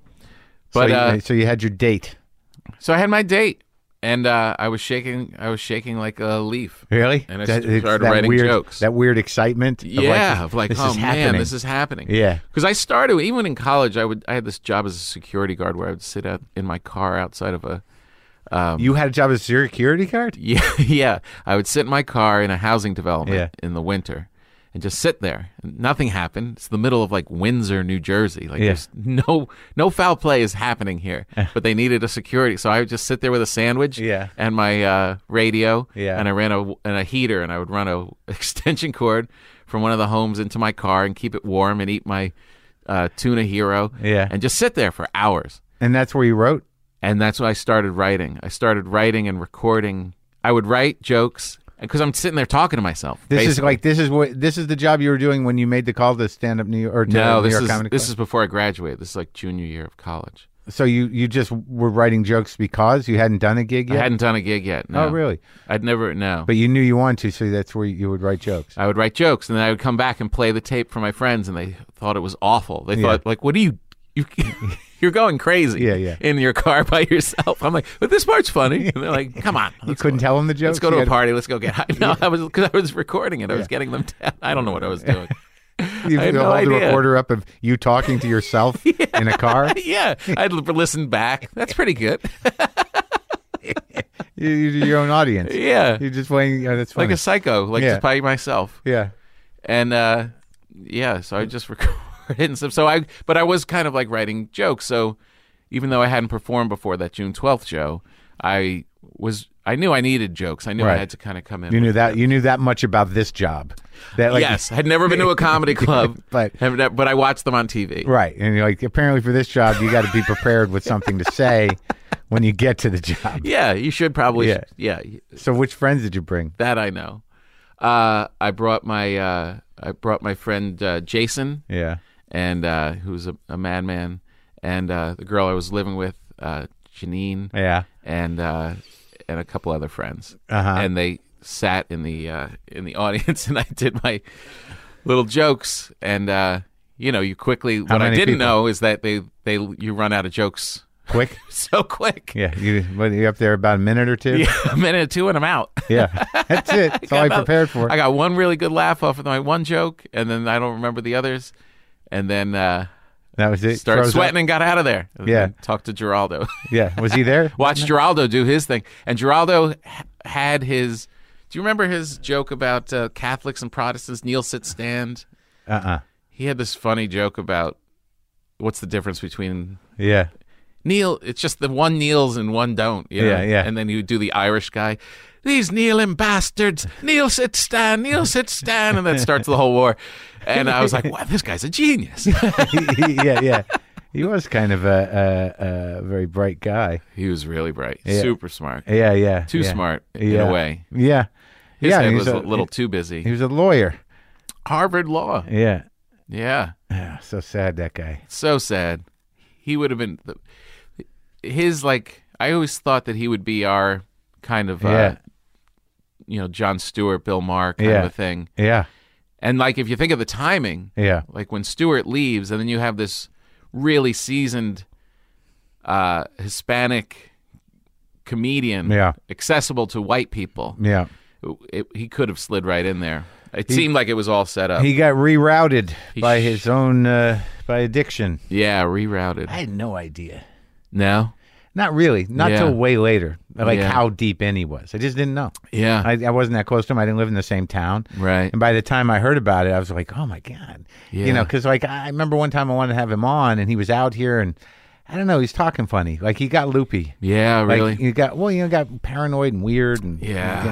But so you had your date. So I had my date, and I was shaking like a leaf. Really? And I started writing jokes. That weird excitement. Of like, oh man, this is happening. Yeah. Because I started even in college. I had this job as a security guard where I would sit out in my car outside of a. You had a job as a security guard? Yeah. I would sit in my car in a housing development in the winter and just sit there. And nothing happened. It's the middle of like Windsor, New Jersey. Like there's no foul play is happening here. But they needed a security, so I would just sit there with a sandwich and my radio. And I ran a heater, and I would run a extension cord from one of the homes into my car and keep it warm and eat my tuna hero. And just sit there for hours. And that's where you wrote? And that's when I started writing. I started writing and recording. I would write jokes because I'm sitting there talking to myself. This is the job you were doing when you made the call to stand up New York Comedy Club? This is before I graduated. This is like junior year of college. So you just were writing jokes because you hadn't done a gig yet? I hadn't done a gig yet. No. Oh, really? I'd never. No. But you knew you wanted to, so that's where you would write jokes. I would write jokes, and then I would come back and play the tape for my friends, and they thought it was awful. They thought, like, what do you you're going crazy in your car by yourself. I'm like, but this part's funny. And they're like, come on. You couldn't tell them the jokes? Let's go to a party. Let's go get high. No, because I was recording it. I was getting them down. I don't know what I was doing. You hold the recorder up of you talking to yourself in a car? Yeah. I'd listen back. That's pretty good. You're your own audience. Yeah. You're just playing. That's funny. Like a psycho, just by myself. Yeah. And, so I just recorded and stuff. But I was kind of like writing jokes. So even though I hadn't performed before that June 12th show, I knew I needed jokes. I knew I had to kind of come in. You knew that much about this job. Yes, I had never been to a comedy club, but I watched them on TV. Right, and you're like, apparently for this job, you got to be prepared with something to say when you get to the job. Yeah, you should probably. Yeah. So which friends did you bring? That I know. I brought my friend Jason. Yeah. And who's a madman, and the girl I was living with, Janine. Yeah. And a couple other friends. Uh-huh. And they sat in the audience, and I did little jokes, and you quickly. What I didn't know is that you run out of jokes quick, so quick. Yeah, you up there about a minute or two. Yeah, a minute or two, and I'm out. Yeah, that's it. That's all I prepared for. I got one really good laugh off of my one joke, and then I don't remember the others, and then that was it. Started sweating and got out of there. Yeah, talked to Geraldo. Yeah, was he there? Watched Geraldo do his thing, and Geraldo had his. Do you remember his joke about Catholics and Protestants? Kneel, sit, stand. He had this funny joke about what's the difference between kneel. It's just the one kneels and one don't. You know? Yeah. And then you do the Irish guy. These kneeling bastards. Kneel, sit, stand. Kneel, sit, stand. And that starts the whole war. And I was like, wow, this guy's a genius. Yeah. He was kind of a very bright guy. He was really bright. Super smart. Yeah. Too smart in a way. Yeah. His head was a little too busy. He was a lawyer. Harvard Law. Yeah. Yeah. So sad, that guy. So sad. He would have been I always thought that he would be our kind of Jon Stewart, Bill Maher kind of a thing. Yeah. And if you think of the timing, like when Stewart leaves and then you have this really seasoned Hispanic comedian accessible to white people. Yeah. He could have slid right in there. It seemed like it was all set up. He got rerouted by his own by addiction. Yeah, rerouted. I had no idea. No? Not really. Not till way later. How deep in he was. I just didn't know. Yeah. I wasn't that close to him. I didn't live in the same town. Right. And by the time I heard about it, I was like, oh my God. Yeah. Because I remember one time I wanted to have him on and he was out here and I don't know, he's talking funny. He got loopy. Yeah, really. He got paranoid and weird and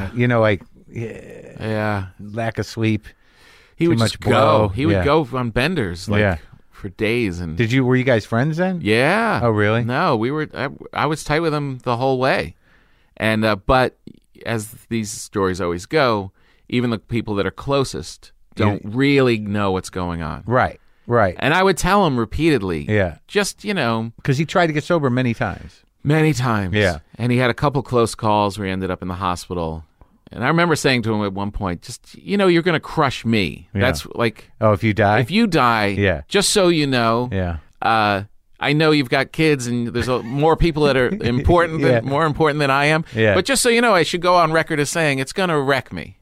lack of sleep. He would just go. He would go on benders for days. And were you guys friends then? Yeah. Oh, really? No, we were. I was tight with him the whole way, and but as these stories always go, even the people that are closest don't really know what's going on. Right. And I would tell him repeatedly. Yeah. Just because he tried to get sober many times. Many times. Yeah. And he had a couple close calls where he ended up in the hospital. And I remember saying to him at one point, just, you're going to crush me. Yeah. That's if you die? If you die, just so you know, I know you've got kids and there's more people that are important, more important than I am. Yeah. But just so you know, I should go on record as saying it's going to wreck me.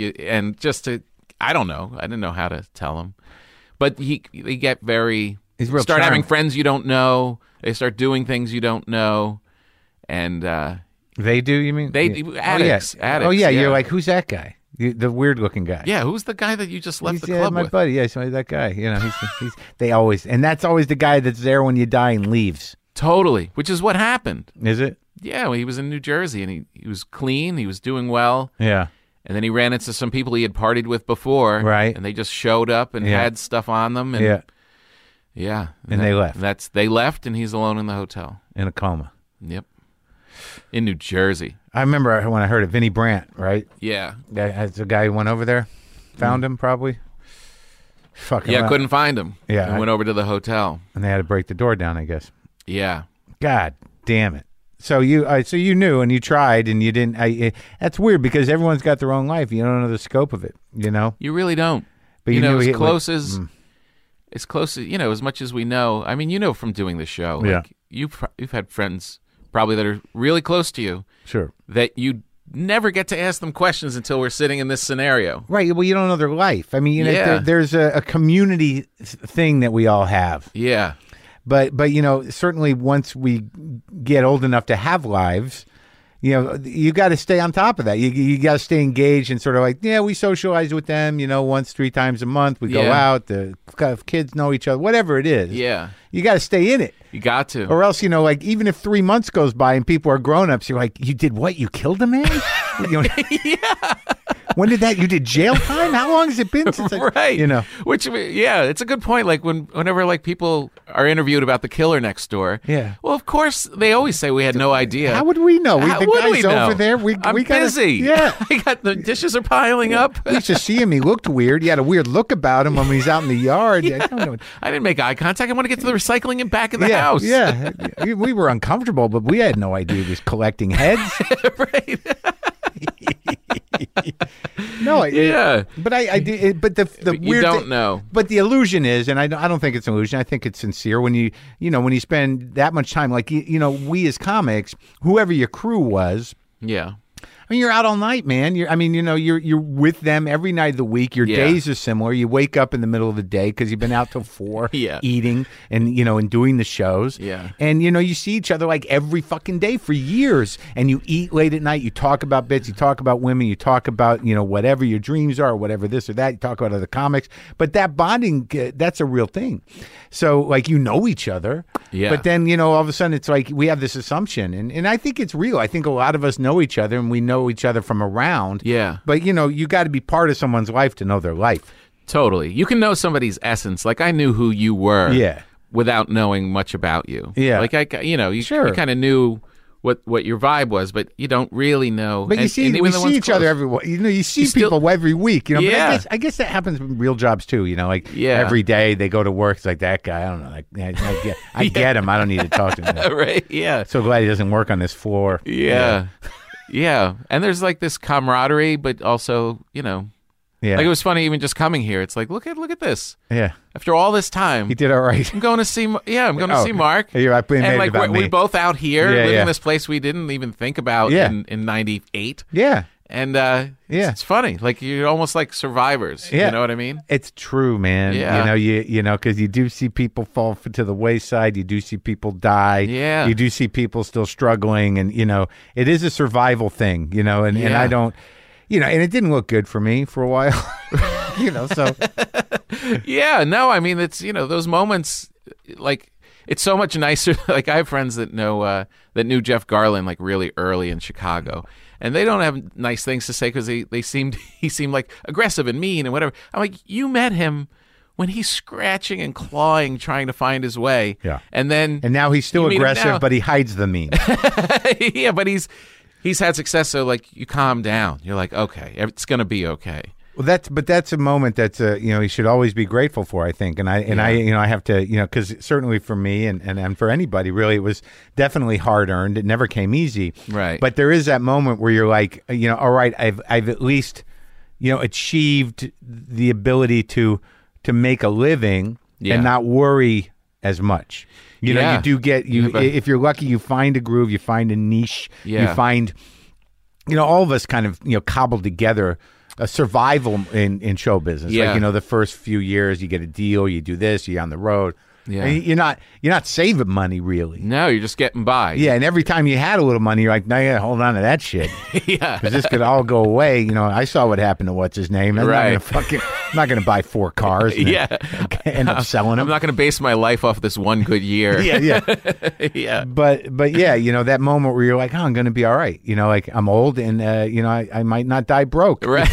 I don't know. I didn't know how to tell him. But they get he's real start having friends you don't know. They start doing things you don't know. And, they do, you mean? Addicts. Oh, yeah. You're like, who's that guy? The weird-looking guy. Yeah, who's the guy that you just left the club my with? buddy. Yeah, that guy. They always, and that's always the guy that's there when you die and leaves. Totally, which is what happened. Is it? Yeah, well, he was in New Jersey, and he was clean. He was doing well. Yeah. And then he ran into some people he had partied with before. Right. And they just showed up and had stuff on them. And Yeah. And they left. They left, and he's alone in the hotel. In a coma. Yep. In New Jersey. I remember when I heard it, Vinnie Brandt, right? Yeah. That's the guy who went over there, found him probably. Couldn't find him. Yeah. And went over to the hotel. And they had to break the door down, I guess. Yeah. God damn it. So you knew and you tried and you didn't. That's weird because everyone's got their own life. You don't know the scope of it, You really don't. But as close as as much as we know. I mean, from doing the show. You've had friends probably that are really close to you. Sure. That you never get to ask them questions until we're sitting in this scenario. Right. Well, you don't know their life. I mean, there's a community thing that we all have. Yeah. But certainly once we get old enough to have lives, you got to stay on top of that. You got to stay engaged and sort of we socialize with them, once, 3 times a month. We go out. The kids know each other, whatever it is. Yeah. You got to stay in it. You got to. Or else, even if 3 months goes by and people are grown-ups, you're like, you did what? You killed a man? Yeah. When did that? You did jail time? How long has it been since? Right. Which, it's a good point. Whenever people are interviewed about the killer next door. Yeah. Well, of course, they always say we had no idea. How would we know? The guy's over there. I'm busy. Yeah. The dishes are piling up. We used to see him. He looked weird. He had a weird look about him when he's out in the yard. Yeah. I didn't make eye contact. I want to get to the recycling and back of the house. Yeah. We were uncomfortable, but we had no idea he was collecting heads. Right. No, yeah. But but the weird you don't know. But the illusion is, and I don't think it's an illusion. I think it's sincere when you spend that much time, like we as comics, whoever your crew was. Yeah. I mean, you're out all night, man. You're with them every night of the week. Your days are similar. You wake up in the middle of the day because you've been out till 4 eating and doing the shows. Yeah. And, you see each other like every fucking day for years. And you eat late at night. You talk about bits. You talk about women. You talk about, whatever your dreams are, or whatever this or that. You talk about other comics. But that bonding, that's a real thing. So, like, each other. Yeah. But then, all of a sudden it's like we have this assumption. And I think it's real. I think a lot of us know each other and we know each other from around. Yeah. But, you got to be part of someone's life to know their life. Totally. You can know somebody's essence. Like, I knew who you were. Yeah. Without knowing much about you. Yeah. Like, you kind of knew what your vibe was, but you don't really know. But we see each other every week. You see people every week. Yeah. But I guess that happens with real jobs too. Every day they go to work. It's like that guy. I don't know. I get him. I don't need to talk to him. Right. Yeah. So glad he doesn't work on this floor. Yeah. Yeah. And there's like this camaraderie, but also, Yeah. Like, it was funny even just coming here. It's like, look at this. Yeah. After all this time, he did all right. I'm going to see. I'm going to see Mark. You're right. And like we both out here living in this place we didn't even think about in '98. Yeah. And it's funny. Like, you're almost like survivors. Yeah. You know what I mean? It's true, man. Yeah. Because you do see people fall to the wayside. You do see people die. Yeah. You do see people still struggling, and it is a survival thing. And I don't. And it didn't look good for me for a while, so. Yeah, no, I mean, it's, those moments, like, it's so much nicer. Like, I have friends that knew Jeff Garlin, like, really early in Chicago, and they don't have nice things to say because he seemed like aggressive and mean and whatever. I'm like, you met him when he's scratching and clawing, trying to find his way. Yeah. And now he's still aggressive, but he hides the mean. Yeah, but he's had success, so like you calm down. You're like, okay, it's gonna be okay. Well, that's a moment that's you should always be grateful for, I think, and I have to because certainly for me and for anybody really, it was definitely hard earned. It never came easy, right? But there is that moment where you're like, all right, I've at least achieved the ability to make a living and not worry as much. You do get if you're lucky, you find a groove, you find a niche, you find, all of us kind of cobbled together a survival in show business. Yeah. Like the first few years, you get a deal, you do this, you're on the road. Yeah. And you're not saving money really. No, you're just getting by. Yeah, and every time you had a little money, you're like, no, you gotta hold on to that shit. Yeah, because this could all go away. I saw what happened to what's his name. I'm not gonna buy 4 cars. And end up selling them. I'm not gonna base my life off this one good year. Yeah. Yeah. But yeah, that moment where you're like, oh, I'm gonna be all right. Like I'm old and I might not die broke. Right.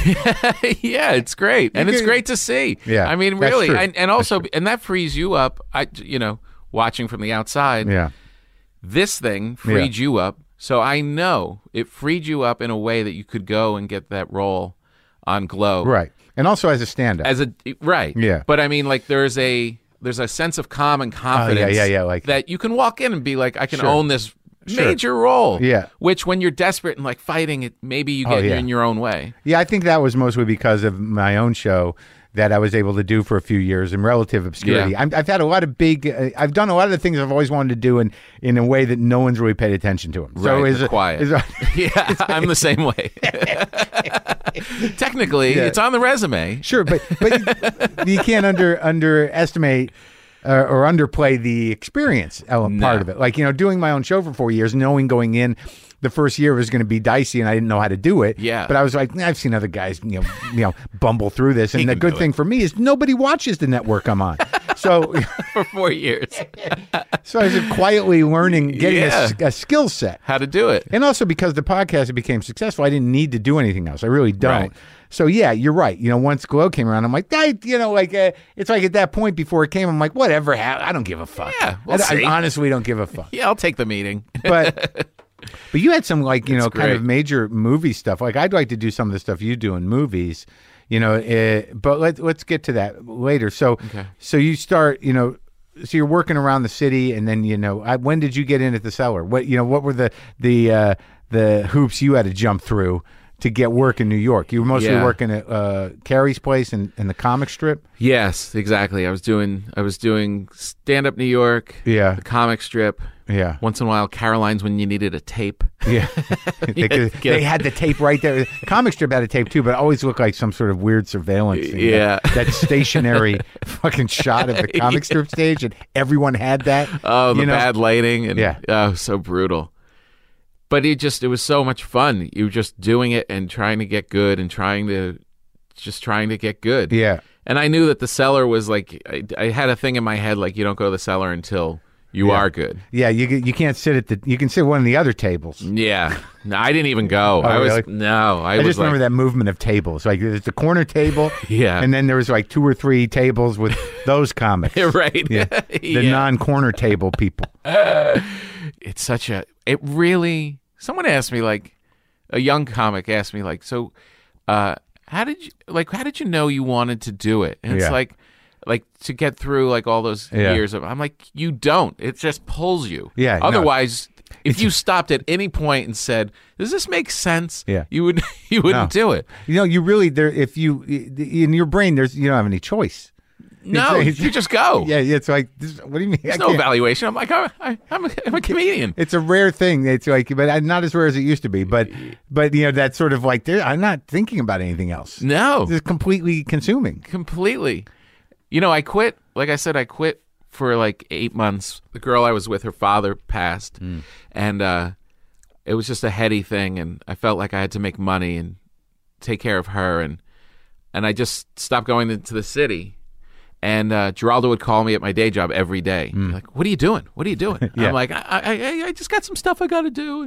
Yeah, it's great, and it's great to see. Yeah, I mean, really, and also, and that frees you up. Watching from the outside, this thing freed you up. So I know it freed you up in a way that you could go and get that role on Glow. Right. And also as a stand-up. Right. Yeah. But I mean, like, there's a sense of calm and confidence like that you can walk in and be like, I can own this major role. Yeah. Which when you're desperate and like fighting it, maybe you get in your own way. Yeah, I think that was mostly because of my own show that I was able to do for a few years in relative obscurity. Yeah. I've had a lot of I've done a lot of the things I've always wanted to do in a way that no one's really paid attention to them. So right, quiet. Yeah, I'm the same way. Technically, it's on the resume. Sure, but you can't underestimate or underplay the experience part of it. Like, doing my own show for 4 years, knowing going in, the first year was going to be dicey and I didn't know how to do it. Yeah. But I was like, I've seen other guys, bumble through this. And the good thing for me is nobody watches the network I'm on. So for 4 years. So I was quietly learning, getting a skill set. How to do it. And also because the podcast became successful, I didn't need to do anything else. I really don't. Right. So yeah, you're right. Once Glow came around, I'm like, it's like at that point before it came, I'm like, whatever, I don't give a fuck. Yeah, I honestly don't give a fuck. Yeah, I'll take the meeting. But you had some kind great. of major movie stuff. Like I'd like to do some of the stuff you do in movies, but let's get to that later. So so you start, so you're working around the city, and then when did you get in at the Cellar? What were the hoops you had to jump through to get work in New York. You were mostly working at Carrie's place and the comic strip. Yes, exactly. I was doing stand-up New York. Yeah, the comic strip. Yeah. Once in a while, Caroline's when you needed a tape. Yeah. They had the tape right there. Comic strip had a tape too, but it always looked like some sort of weird surveillance thing. Yeah. That stationary fucking shot of the comic strip stage, and everyone had that. Oh, the bad lighting. And, oh, so brutal. But it was so much fun. You were just doing it and trying to get good and trying to get good. Yeah. And I knew that the cellar was like, I had a thing in my head, like, you don't go to the cellar until you are good. Yeah, you can't sit you can sit at one of the other tables. Yeah. No, I didn't even go. I just remember that movement of tables. Like there's the corner table. Yeah. And then there was like 2 or 3 tables with those comics. Right. Yeah. The non-corner table people. It's someone asked me, like, a young comic asked me, like, so how did you know you wanted to do it? And it's like to get through like all those years of, I'm like, you don't. It just pulls you. Yeah. Otherwise, if you stopped at any point and said, "Does this make sense?" Yeah. You wouldn't do it. You really if you in your brain you don't have any choice. No, you just go. Yeah, it's like, what do you mean? There's no evaluation. I'm like, I'm a comedian. It's a rare thing. It's like, but not as rare as it used to be. But that's sort of like, I'm not thinking about anything else. No, it's completely consuming. Completely. I quit. Like I said, I quit for like 8 months. The girl I was with, her father passed, and it was just a heady thing. And I felt like I had to make money and take care of her, and I just stopped going into the city. And Geraldo would call me at my day job every day. Like, what are you doing? What are you doing? I'm like, I just got some stuff I got to do.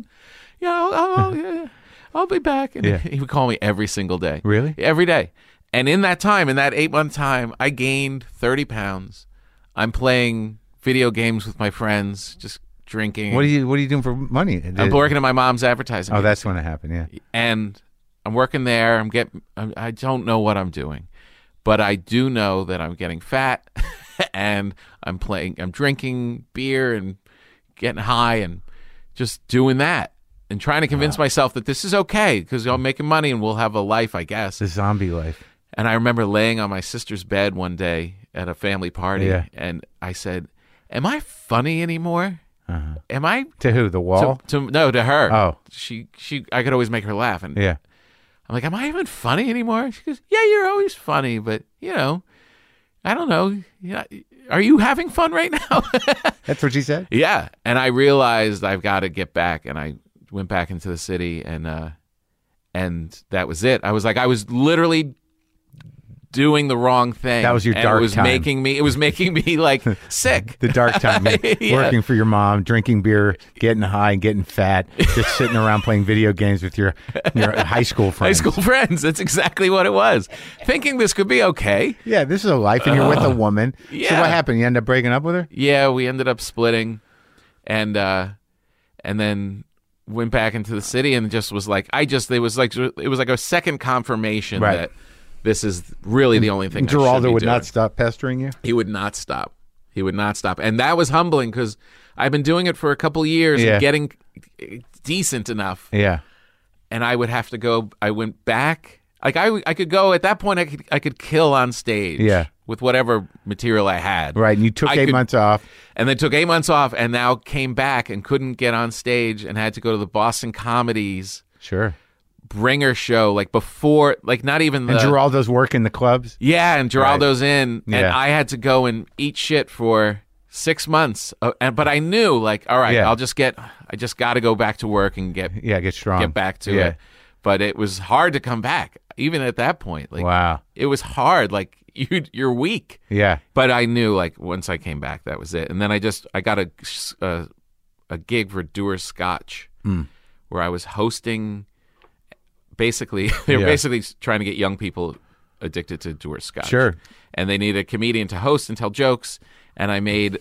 And, I'll be back. And he would call me every single day. Really? Every day. And in that 8-month time, I gained 30 pounds. I'm playing video games with my friends, just drinking. What are you doing for money? I'm working at my mom's advertising. Oh, that's when it happened, yeah. And I'm working there. I don't know what I'm doing. But I do know that I'm getting fat, and I'm drinking beer and getting high and just doing that and trying to convince myself that this is okay because I'm making money and we'll have a life, I guess. The zombie life. And I remember laying on my sister's bed one day at a family party, and I said, "Am I funny anymore? Am I to who? The wall? No, to her. Oh, she. I could always make her laugh, and I'm like, am I even funny anymore? She goes, yeah, you're always funny, but, I don't know. Are you having fun right now? That's what she said? Yeah. And I realized I've got to get back, and I went back into the city, and that was it. I was literally doing the wrong thing. That was your dark time. It was making me like sick. The dark time. Working for your mom, drinking beer, getting high and getting fat, just sitting around playing video games with your high school friends. High school friends. That's exactly what it was. Thinking this could be okay. Yeah, this is a life, and you're with a woman. Yeah. So what happened? You end up breaking up with her? Yeah, we ended up splitting, and then went back into the city, and just was like, it was like a second confirmation that this is really the only thing. Geraldo would not stop pestering you? He would not stop. And that was humbling because I've been doing it for a couple years and getting decent enough. Yeah. And I would have to go. I went back. Like I could go at that point. I could kill on stage. Yeah. With whatever material I had. Right. And you took 8 months off. And then took 8 months off and now came back and couldn't get on stage and had to go to the Boston Comedies. Sure. Bringer show before not even and Geraldo's working the clubs. Yeah, and Geraldo's in, and I had to go and eat shit for 6 months. But I knew all right, I just got to go back to work and get strong, get back to it. But it was hard to come back, even at that point. Wow, it was hard. You're weak. Yeah, but I knew once I came back, that was it. And then I got a gig for Dewar's Scotch, where I was hosting. Basically, they were basically trying to get young people addicted to Dewar's Scotch. Sure. And they needed a comedian to host and tell jokes. And I made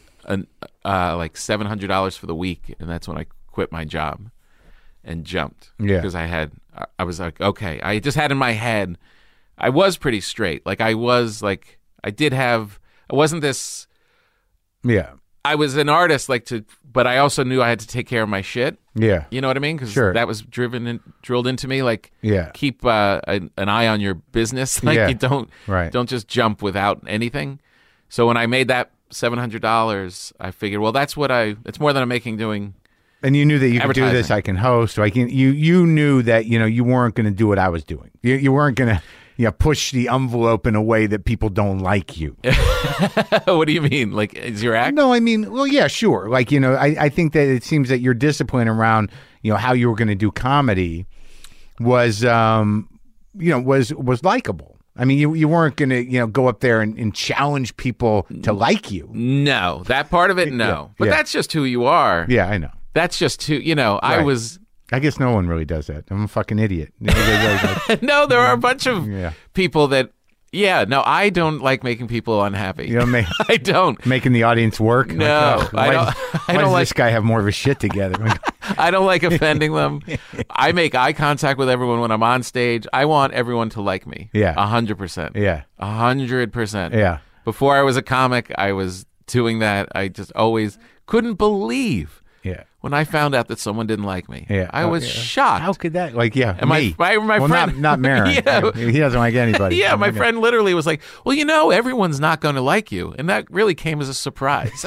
$700 for the week, and that's when I quit my job and jumped. Yeah. Because I was like, okay. I just had in my head, I was pretty straight. I wasn't this. Yeah. I was an artist, but I also knew I had to take care of my shit. Yeah. You know what I mean? Because sure. that was drilled into me. Like, yeah. keep an eye on your business. Like, you don't just jump without anything. So when I made that $700, I figured, well, it's more than I'm making doing. And you knew that you could do this. I can host. Or you knew that, you weren't going to do what I was doing. You weren't going to, push the envelope in a way that people don't like you. What do you mean? Like, is your act? No, I mean, well, yeah, sure. Like, I think that it seems that your discipline around, how you were going to do comedy was, was likable. I mean, you weren't going to, go up there and challenge people to like you. No, that part of it, no. But that's just who you are. Yeah, I know. That's just who, right. I guess no one really does that. I'm a fucking idiot. No, there are a bunch of people that, I don't like making people unhappy. I don't. Making the audience work? No, I don't. Why does this guy have more of his shit together? I don't like offending them. I make eye contact with everyone when I'm on stage. I want everyone to like me. Yeah. 100%. Yeah. 100%. Yeah. Before I was a comic, I was doing that. I just always couldn't believe. Yeah. When I found out that someone didn't like me, I was shocked. How could that? Like, yeah, and my friend, not Maron. He doesn't like anybody. Yeah, my friend literally was like, "Well, everyone's not going to like you," and that really came as a surprise.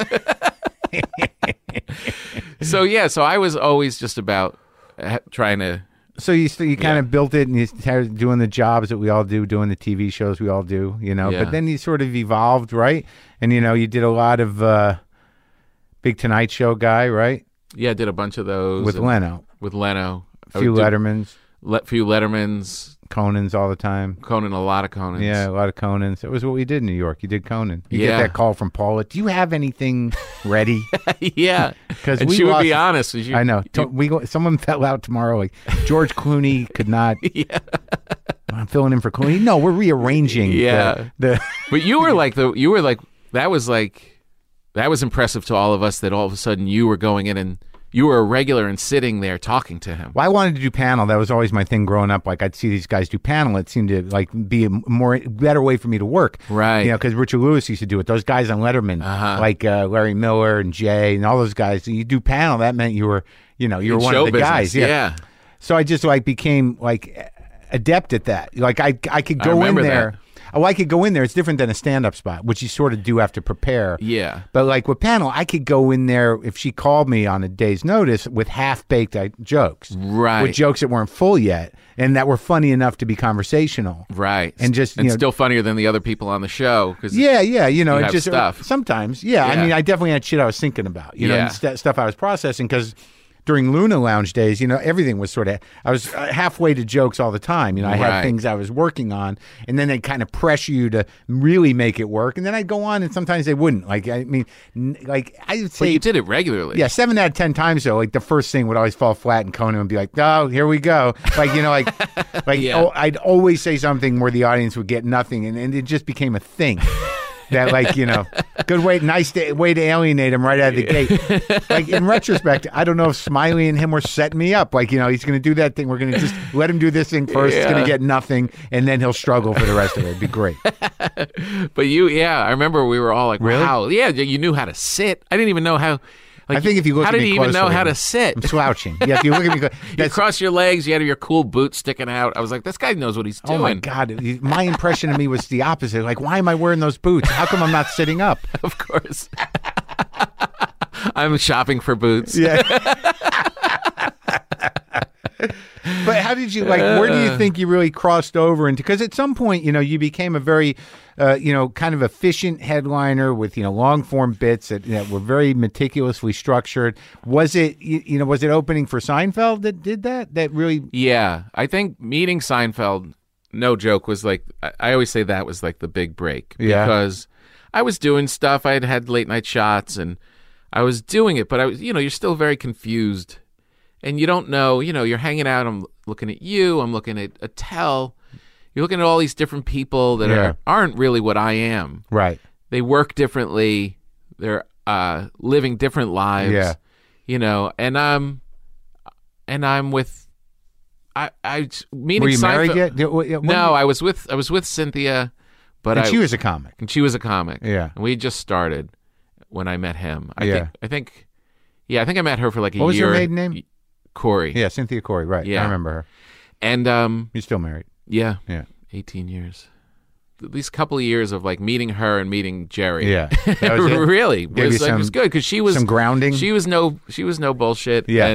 So I was always just about trying to. So you kind of built it, and you started doing the jobs that we all do, doing the TV shows we all do, But then you sort of evolved, right? And you did a lot of Big Tonight Show guy, right? Yeah, I did a bunch of those with Leno. A few Lettermans. Few Lettermans. Conans all the time. A lot of Conans. Yeah, a lot of Conans. That was what we did in New York. You did Conan. You get that call from Paula. Do you have anything ready? Yeah. And she would be honest. I know. Someone fell out tomorrow. Like George Clooney could not. Yeah. I'm filling in for Clooney. No, we're rearranging. Yeah. But you were like that was impressive to all of us that all of a sudden you were going in and you were a regular and sitting there talking to him. Well, I wanted to do panel. That was always my thing growing up. Like I'd see these guys do panel. It seemed to be a better way for me to work. Right. Because Richard Lewis used to do it. Those guys on Letterman, like Larry Miller and Jay and all those guys. You do panel. That meant you were, you were one of the guys. Yeah. So I just became adept at that. Like I could go in there. That. Oh, I could go in there. It's different than a stand-up spot, which you sort of do have to prepare. Yeah. But with panel, I could go in there if she called me on a day's notice with half-baked jokes. Right. With jokes that weren't full yet and that were funny enough to be conversational. Right. And just still funnier than the other people on the show. Yeah. It's just stuff. Sometimes, yeah. I mean, I definitely had shit I was thinking about, and stuff I was processing because during Luna Lounge days, everything was I was halfway to jokes all the time. I had things I was working on, and then they'd kind of pressure you to really make it work. And then I'd go on, and sometimes they wouldn't. I would say. But you did it regularly. Yeah, 7 out of 10 times, though, the first thing would always fall flat, and Conan would be like, oh, here we go. I'd always say something where the audience would get nothing, and it just became a thing. That good way, nice way to alienate him right out of the gate. In retrospect, I don't know if Smiley and him were setting me up. He's going to do that thing. We're going to just let him do this thing first. Yeah. It's going to get nothing, and then he'll struggle for the rest of it. It'd be great. But I remember we were all like, really? Wow, yeah, you knew how to sit. I didn't even know how. I think if you look at me closely, how did you even know how to sit? I'm slouching. Yeah, if you look at me, you cross your legs. You had your cool boots sticking out. I was like, this guy knows what he's doing. Oh my God! My impression of me was the opposite. Why am I wearing those boots? How come I'm not sitting up? Of course, I'm shopping for boots. Yeah. But how did you where do you think you really crossed over into? Because at some point, you became a very, kind of efficient headliner with, long form bits that were very meticulously structured. Was it, was it opening for Seinfeld that did that? That really? Yeah, I think meeting Seinfeld, no joke, was I always say that was the big break. Yeah. Because I was doing stuff. I had late night shots and I was doing it, but I was, you're still very confused. And you don't know, you're hanging out. I'm looking at you. I'm looking at Attell. You're looking at all these different people that aren't really what I am. Right. They work differently. They're living different lives. Yeah. And I'm with. I meeting. Were you Seinfeld, married yet? No, I was with Cynthia, but she was a comic. And she was a comic. Yeah. And we just started. when I met him. I think I met her for like a year. What was her maiden name? Corey. Yeah, Cynthia Corey. Right. Yeah, I remember her. And you're still married. Yeah. Yeah. 18 years. These couple of years of like meeting her and meeting Jerry. Yeah. That was it? Really. It was good because she was some grounding. She was no bullshit. Yeah.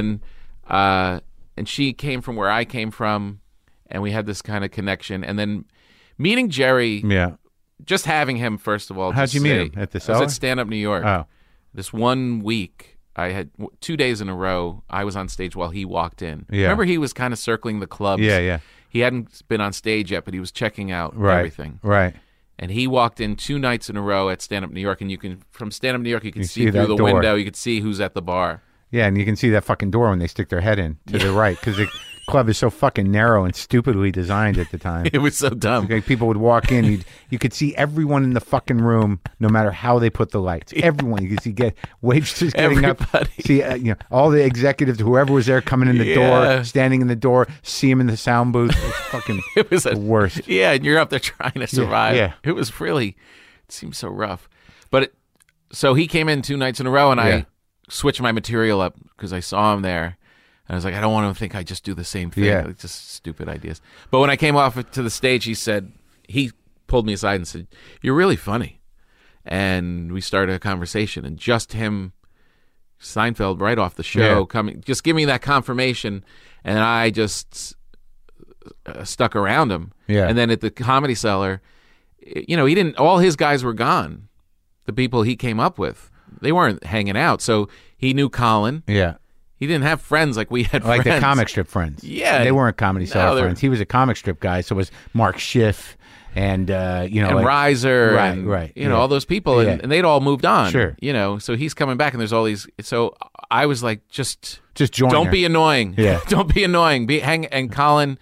And she came from where I came from, and we had this kind of connection. And then meeting Jerry. Yeah. Just having him, first of all. How'd you meet him? At the Cellar? I was at Stand Up New York. Oh. This one week, I had 2 days in a row, I was on stage while he walked in. Yeah. Remember, he was kind of circling the clubs. Yeah. He hadn't been on stage yet, but he was checking out everything. Right. And he walked in 2 nights in a row at Stand Up New York, and from Stand Up New York, you can see through the window, you could see who's at the bar. Yeah, and you can see that fucking door when they stick their head in to the right, because the club is so fucking narrow and stupidly designed at the time. It was so dumb. Okay, people would walk in, you could see everyone in the fucking room, no matter how they put the lights. Everyone, you could see waitresses getting up, see all the executives, whoever was there coming in the door, standing in the door, see them in the sound booth. It was the worst. Yeah, and you're up there trying to survive. Yeah. It was really, it seemed so rough. But so he came in 2 nights in a row, and I switched my material up because I saw him there. And I was like, I don't want him to think I just do the same thing. Yeah. It's just stupid ideas. But when I came off to the stage, he pulled me aside and said, "You're really funny." And we started a conversation. And just him, Seinfeld, right off the show, just give me that confirmation. And I just stuck around him. Yeah. And then at the Comedy Cellar, he didn't, all his guys were gone. The people he came up with, they weren't hanging out. So he knew Colin. Yeah. He didn't have friends like we had like friends. the comic strip friends. Yeah. They weren't Comedy Cellar friends. He was a comic strip guy, so it was Mark Schiff and, and Riser. Right. All those people, and they'd all moved on. Sure. So he's coming back, and there's all these. So I was like, just join Don't her. be annoying. Yeah. Don't be annoying. And Colin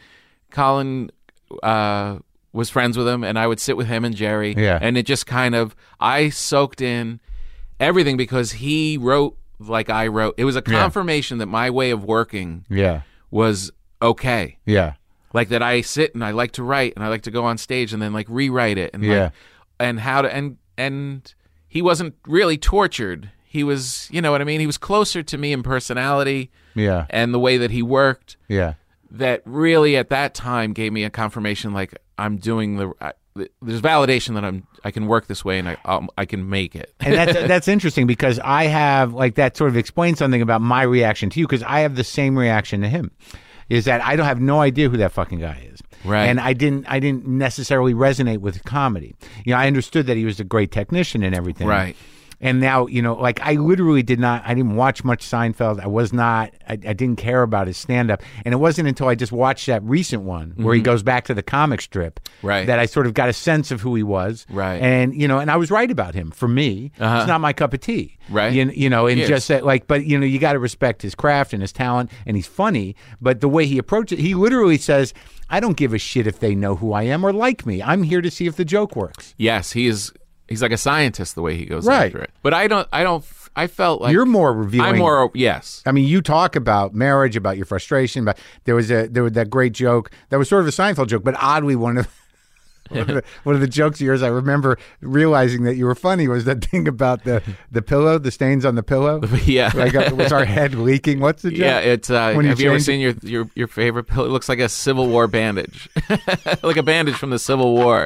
was friends with him, and I would sit with him and Jerry. Yeah. And it just kind of, I soaked in everything because he wrote like I wrote. It was a confirmation that my way of working was okay. Yeah. Like that I sit and I like to write and I like to go on stage and then like rewrite it and and how to and he wasn't really tortured. He was, you know what I mean? He was closer to me in personality and the way that he worked. Yeah. That really at that time gave me a confirmation like I'm doing there's validation that I can work this way and I can make it. And that's interesting because I have like that sort of explains something about my reaction to you because I have the same reaction to him. Is that I don't have no idea who that fucking guy is. Right. And I didn't necessarily resonate with comedy. I understood that he was a great technician and everything. Right. And now, like I literally I didn't watch much Seinfeld. I didn't care about his stand-up. And it wasn't until I just watched that recent one where he goes back to the comic strip that I sort of got a sense of who he was. Right. And, and I was right about him. For me, it's not my cup of tea. Right. And just that, but, you got to respect his craft and his talent, and he's funny. But the way he approaches it, he literally says, I don't give a shit if they know who I am or like me. I'm here to see if the joke works. Yes, he's like a scientist the way he goes after it. But I felt like you're more revealing. I'm more, yes. I mean, you talk about marriage, about your frustration, but there was that great joke that was sort of a Seinfeld joke, but oddly one of the jokes of yours I remember realizing that you were funny was that thing about the pillow, the stains on the pillow. Yeah. Like was our head leaking? What's the joke? Yeah, it's have you ever seen your favorite pillow? It looks like a Civil War bandage. Like a bandage from the Civil War.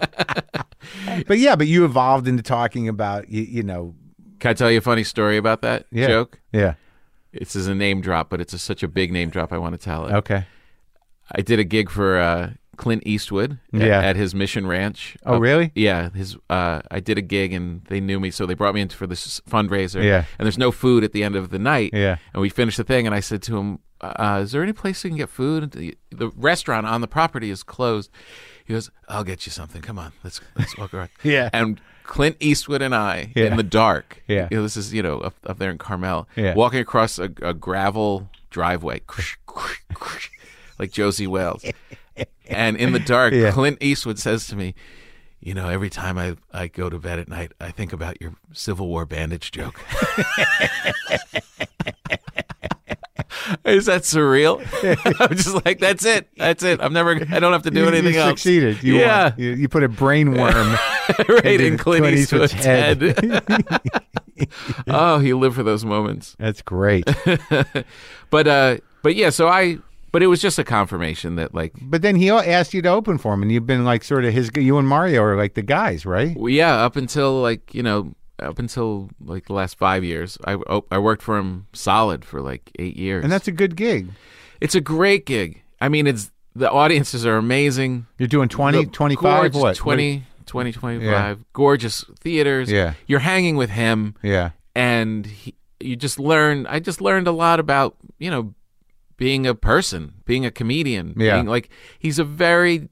But you evolved into talking about Can I tell you a funny story about that joke? Yeah. This is a name drop, but it's such a big name drop I want to tell it. Okay. I did a gig for Clint Eastwood at his Mission Ranch. Oh, really? Yeah. I did a gig and they knew me, so they brought me in for this fundraiser. Yeah. And there's no food at the end of the night. Yeah. And we finished the thing, and I said to him, is there any place you can get food? The restaurant on the property is closed. He goes, I'll get you something. Come on, let's walk around. Yeah. And Clint Eastwood and I, in the dark, yeah. This is, up there in Carmel, yeah. walking across a gravel driveway, like Josie Wales. And in the dark, Clint Eastwood says to me, every time I go to bed at night, I think about your Civil War bandage joke. Is that surreal? I'm just like, that's it. I don't have to do anything else. You succeeded. You put a brain worm right in Clint Eastwood's head. Oh, you live for those moments. That's great. But yeah, but it was just a confirmation that like. But then he asked you to open for him, and you've been like sort of you and Mario are like the guys, right? Well, yeah, up until like the last 5 years, I worked for him solid for like 8 years, and that's a good gig. It's a great gig. I mean, the audiences are amazing. You're doing 20, 25, what? 20, 25. Yeah. Gorgeous theaters. Yeah. You're hanging with him. Yeah. And I just learned a lot about, being a person, being a comedian. Yeah. He's very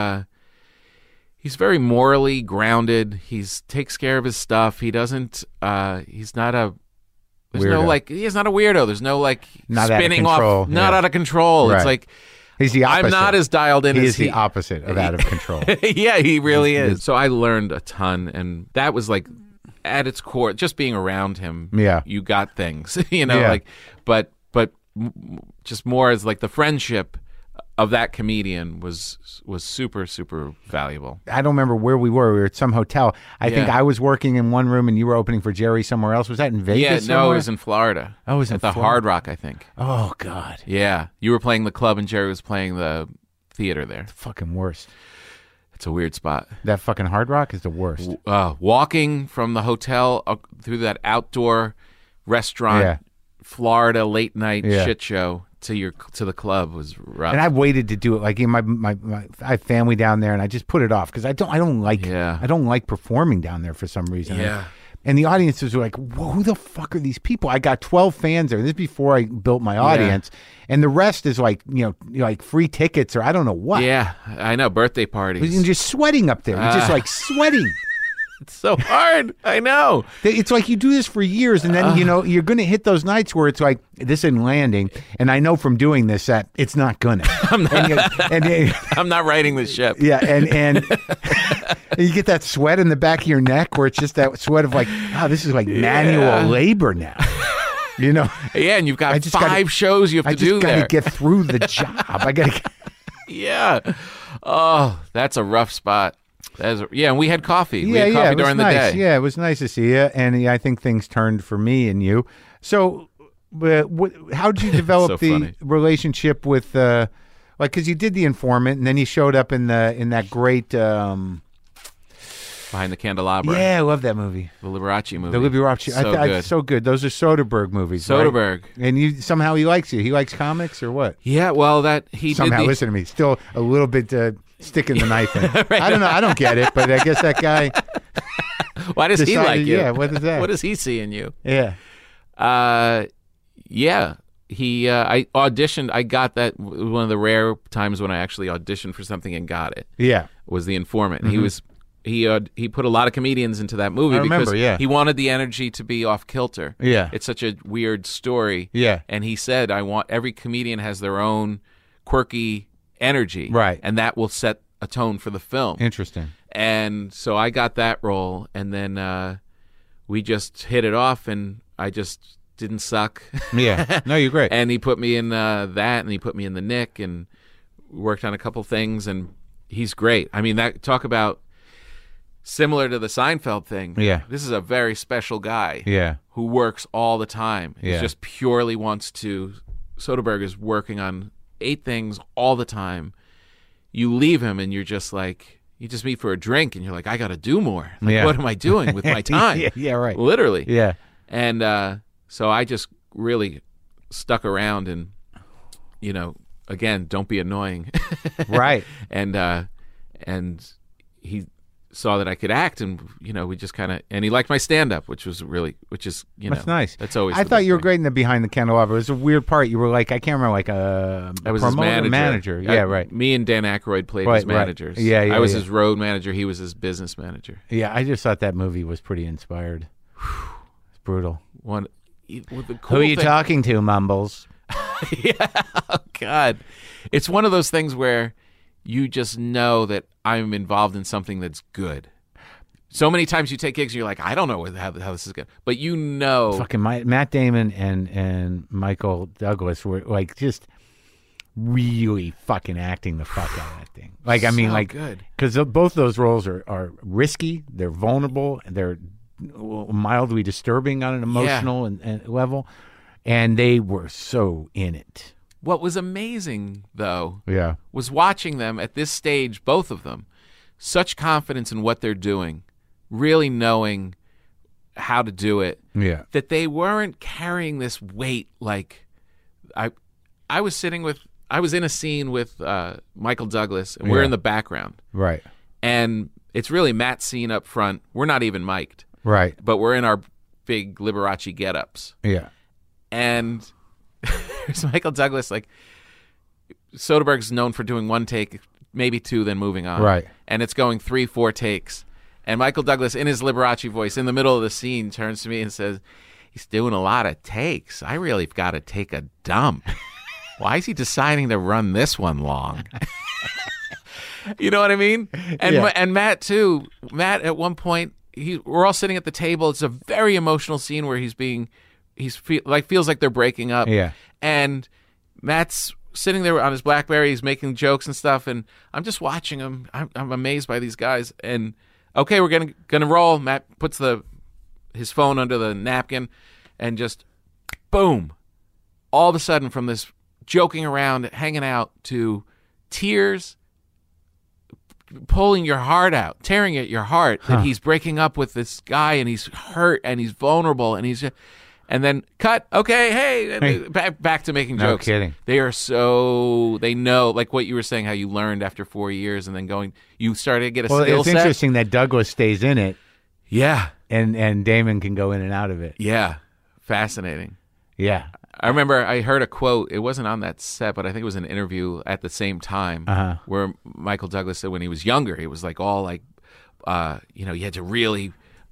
morally grounded. He takes care of his stuff. He doesn't, he's not a, he's not a weirdo. There's no not spinning off, not out of control. Right. It's like, he's the opposite. I'm not as dialed in as he is. The opposite of out of control. Yeah, he really is. So I learned a ton, and that was like at its core, just being around him. Yeah, you got things, but just more as like the friendship of that comedian was super, super valuable. I don't remember where we were. We were at some hotel. I think I was working in one room and you were opening for Jerry somewhere else. Was that in Vegas? Yeah, somewhere? No, it was in Florida. Oh, it was at the Hard Rock, I think. Oh, God. Yeah. You were playing the club and Jerry was playing the theater there. It's fucking worst. It's a weird spot. That fucking Hard Rock is the worst. Walking from the hotel through that outdoor restaurant, Florida late night shit show to the club was rough. And I waited to do it. Like I have family down there, and I just put it off because I don't like performing down there for some reason. Yeah. And the audiences were like, who the fuck are these people? I got 12 fans there. This is before I built my audience. And the rest is like, like free tickets or I don't know what. Yeah, I know. Birthday parties. You're just sweating up there. You're just like sweating. It's so hard. I know. It's like you do this for years, and then, you're going to hit those nights where it's like, this isn't landing. And I know from doing this that it's not going to. I'm not riding the ship. Yeah, and you get that sweat in the back of your neck where it's just that sweat of like, this is like manual labor now. Yeah, and you've got 5 shows you have to do there. I just got to get through the job. I got to. Yeah. Oh, that's a rough spot. And we had coffee. We had coffee during the day. Yeah, it was nice to see you. And I think things turned for me and you. So, how did you develop the relationship with, because you did The Informant, and then you showed up in that great Behind the Candelabra. Yeah, I love that movie. The Liberace movie. The Liberace. Good. So good. Those are Soderbergh movies. Soderbergh. Right? And somehow he likes you. He likes comics or what? Yeah, well, somehow. Listen to me. Still a little bit sticking the knife in. Right. I don't know. I don't get it, but I guess that guy. Why does he like you? Yeah. What is that? What does he see in you? Yeah. Yeah. He. I auditioned. I got that. One of the rare times when I actually auditioned for something and got it. Yeah. Was The Informant. Mm-hmm. He put a lot of comedians into that movie because he wanted the energy to be off kilter. Yeah. It's such a weird story. Yeah. And he said, every comedian has their own quirky energy. Right. And that will set a tone for the film. Interesting. And so I got that role, and then we just hit it off, and I just didn't suck. Yeah. No, you're great. And he put me in that, and he put me in The Nick, and worked on a couple things, and he's great. I mean, talk about similar to the Seinfeld thing. Yeah. This is a very special guy. Yeah. Who works all the time. He just purely wants to. Soderbergh is working on 8 things all the time. You leave him and you're just like, you just meet for a drink and you're like, I got to do more. Like, what am I doing with my time? Yeah, right. Literally. Yeah. And so I just really stuck around and, again, don't be annoying. Right. And he saw that I could act, and we just kind of, and he liked my stand-up, which is that's nice. That's always. I thought you were great in the Behind the Candelabra. It was a weird part. You were like, I can't remember, like I was his manager. Yeah, right. Me and Dan Aykroyd played his managers. Right. Yeah, I was his road manager. He was his business manager. Yeah, I just thought that movie was pretty inspired. It's brutal. The cool Who are you talking to, Mumbles? Yeah. Oh God, it's one of those things where you just know that I'm involved in something that's good. So many times you take gigs and you're like, I don't know how this is good. But fucking Matt Damon and Michael Douglas were like just really fucking acting the fuck out of that thing. Like, I mean, like, good. Because both those roles are risky, they're vulnerable, and they're mildly disturbing on an emotional and level, and they were so in it. What was amazing, though, Yeah. was watching them at this stage, both of them, such confidence in what they're doing, really knowing how to do it, Yeah. that they weren't carrying this weight. Like I was in a scene with Michael Douglas, and we're in the background. Right. And it's really Matt's scene up front. We're not even mic'd. Right. But we're in our big Liberace get-ups. Yeah. And there's Michael Douglas, like, Soderbergh's known for doing one take, maybe two, then moving on. Right. And it's going 3-4 takes. And Michael Douglas, in his Liberace voice, in the middle of the scene, turns to me and says, he's doing a lot of takes. I really got to take a dump. Why is he deciding to run this one long? You know what I mean? And Matt, too. Matt, at one point, we're all sitting at the table. It's a very emotional scene where feels like they're breaking up. Yeah. And Matt's sitting there on his BlackBerry. He's making jokes and stuff, and I'm just watching him. I'm amazed by these guys. And okay, we're gonna roll. Matt puts his phone under the napkin, and just boom! All of a sudden, from this joking around, hanging out, to tears, pulling your heart out, tearing at your heart that he's breaking up with this guy, and he's hurt, and he's vulnerable, and then cut. Okay, hey. Back to making jokes. No kidding. They know, like what you were saying, how you learned after 4 years, and then you started to get a skill set. Well, it's interesting that Douglas stays in it. Yeah. And Damon can go in and out of it. Yeah. Fascinating. Yeah. I remember I heard a quote. It wasn't on that set, but I think it was an interview at the same time where Michael Douglas said when he was younger, he was like all like, you had to really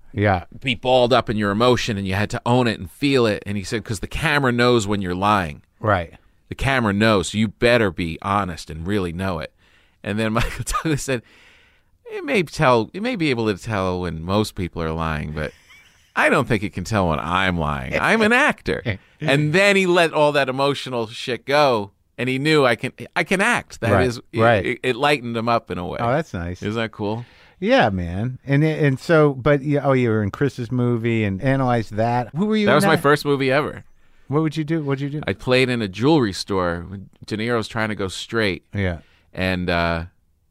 be balled up in your emotion, and you had to own it and feel it. And he said, because the camera knows when you're lying. Right. The camera knows, so you better be honest and really know it. And then Michael Douglas said, it may be able to tell when most people are lying, but I don't think it can tell when I'm lying. I'm an actor. And then he let all that emotional shit go, and he knew I can act. That is right. It lightened him up in a way. Oh, that's nice. Isn't that cool? Yeah, man. And so, but you were in Chris's movie and analyzed that. Who were you? That was my first movie ever. What would you do? What'd you do? I played in a jewelry store when De Niro's trying to go straight. Yeah. And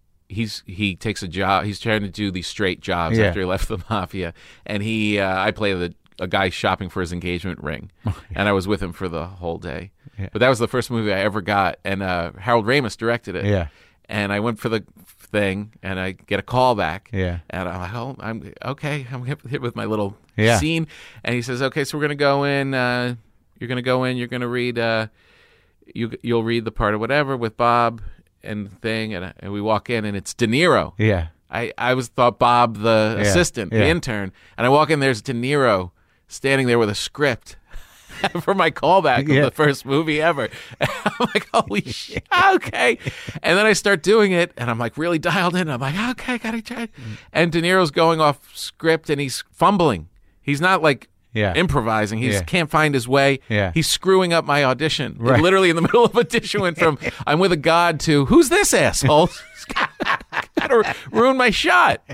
he takes a job. He's trying to do these straight jobs after he left the mafia. And I play a guy shopping for his engagement ring. And I was with him for the whole day. Yeah. But that was the first movie I ever got. And Harold Ramis directed it. Yeah. And I went for the thing, and I get a call back. Yeah. And I'm like, oh, I'm okay. I'm hit with my little scene. And he says, okay, so we're going to go in. You're going to go in. You're going to read. You'll read the part of whatever with Bob and thing. And we walk in, and it's De Niro. Yeah. I thought Bob, the assistant, the intern. And I walk in, there's De Niro standing there with a script for my callback of the first movie ever. And I'm like, holy shit, okay. And then I start doing it, and I'm like really dialed in. I'm like, okay, gotta try it. And De Niro's going off script, and he's fumbling. He's not like improvising. He can't find his way. Yeah. He's screwing up my audition. Right. Literally in the middle of audition went from I'm with a god to who's this asshole? Gotta ruin my shot.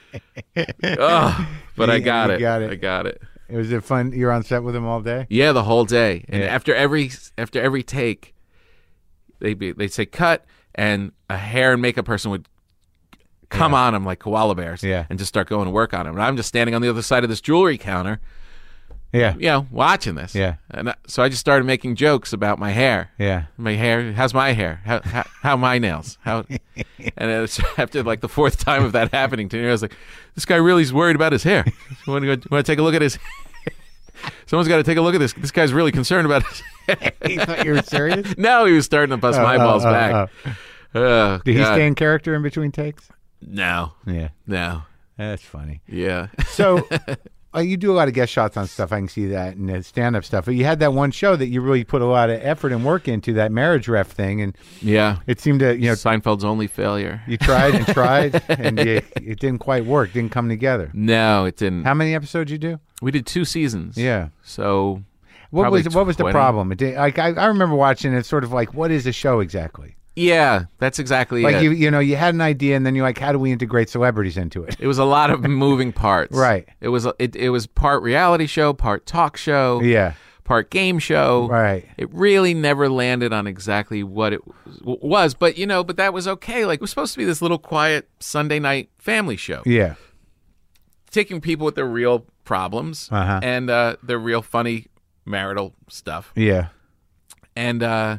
But I got it. I got it. Was it fun? You're on set with him all day? Yeah, the whole day. And after every take, they'd say cut, and a hair and makeup person would come on him like koala bears and just start going to work on him. And I'm just standing on the other side of this jewelry counter, watching this. Yeah. And so I just started making jokes about my hair. Yeah. My hair. How's my hair? How my nails? How? And it was after like the fourth time of that happening to me, I was like, this guy really is worried about his hair. You want to take a look at his Someone's got to take a look at this. This guy's really concerned about his hair. He thought you were serious? No, he was starting to bust my balls back. Did he stay in character in between takes? No. Yeah. No. That's funny. Yeah. So you do a lot of guest shots on stuff. I can see that, and the stand-up stuff. But you had that one show that you really put a lot of effort and work into, that marriage ref thing, and it seemed to, Seinfeld's only failure. You tried and tried, and it didn't quite work. Didn't come together. No, it didn't. How many episodes you do? We did 2 seasons. Yeah. So what was the problem? I remember watching it. Sort of like, what is a show exactly? Yeah, that's exactly like it. You had an idea, and then you're like, how do we integrate celebrities into it? It was a lot of moving parts. Right. It was part reality show, part talk show. Yeah. Part game show. Right. It really never landed on exactly what it was, but that was okay. Like, it was supposed to be this little quiet Sunday night family show. Yeah. Taking people with their real problems and their real funny marital stuff. Yeah. And at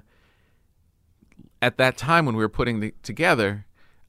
that time when we were putting it together,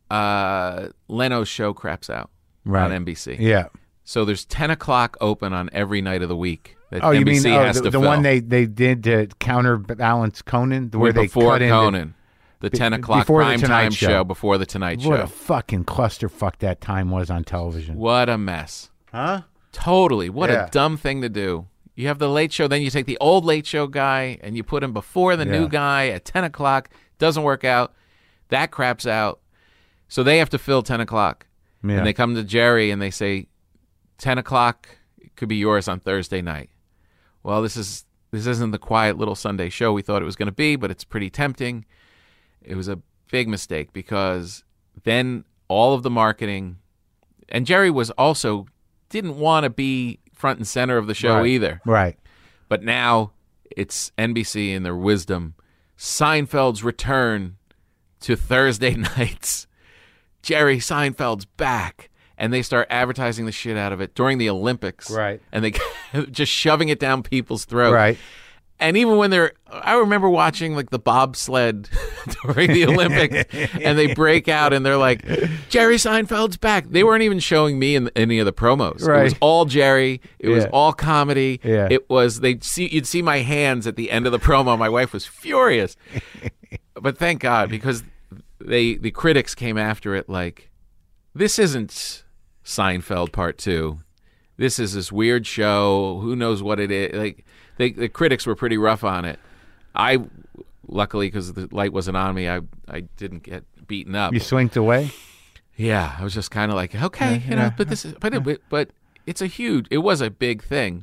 Leno's show craps out on NBC. Yeah. So there's 10 o'clock open on every night of the week. That you NBC mean has to the fill. one they did to counterbalance Conan? Where they before cut Conan. The 10 o'clock prime time show before the Tonight Show. What a fucking clusterfuck that time was on television. What a mess. Huh? Totally. What a dumb thing to do. You have the Late Show, then you take the old Late Show guy and you put him before the new guy at 10 o'clock. Doesn't work out. That craps out. So they have to fill 10 o'clock. Yeah. And they come to Jerry and they say, 10 o'clock could be yours on Thursday night. Well, this isn't the quiet little Sunday show we thought it was going to be, but it's pretty tempting. It was a big mistake because then all of the marketing, and Jerry was also didn't want to be front and center of the show either. Right. But now it's NBC in their wisdom. Seinfeld's return to Thursday nights. Jerry Seinfeld's back. And they start advertising the shit out of it during the Olympics. Right. And they just shoving it down people's throats. Right. And even when I remember watching like the bobsled during the Olympics and they break out and they're like, Jerry Seinfeld's back. They weren't even showing me in any of the promos. Right. It was all Jerry. It was all comedy. Yeah. It was, you'd see my hands at the end of the promo. My wife was furious. But thank God, because the critics came after it like, this isn't Seinfeld Part 2. This is this weird show. Who knows what it is? Like the critics were pretty rough on it. I luckily, because the light wasn't on me, I didn't get beaten up. You slinked away? Yeah, I was just kind of like, okay, but this is but it's it was a big thing.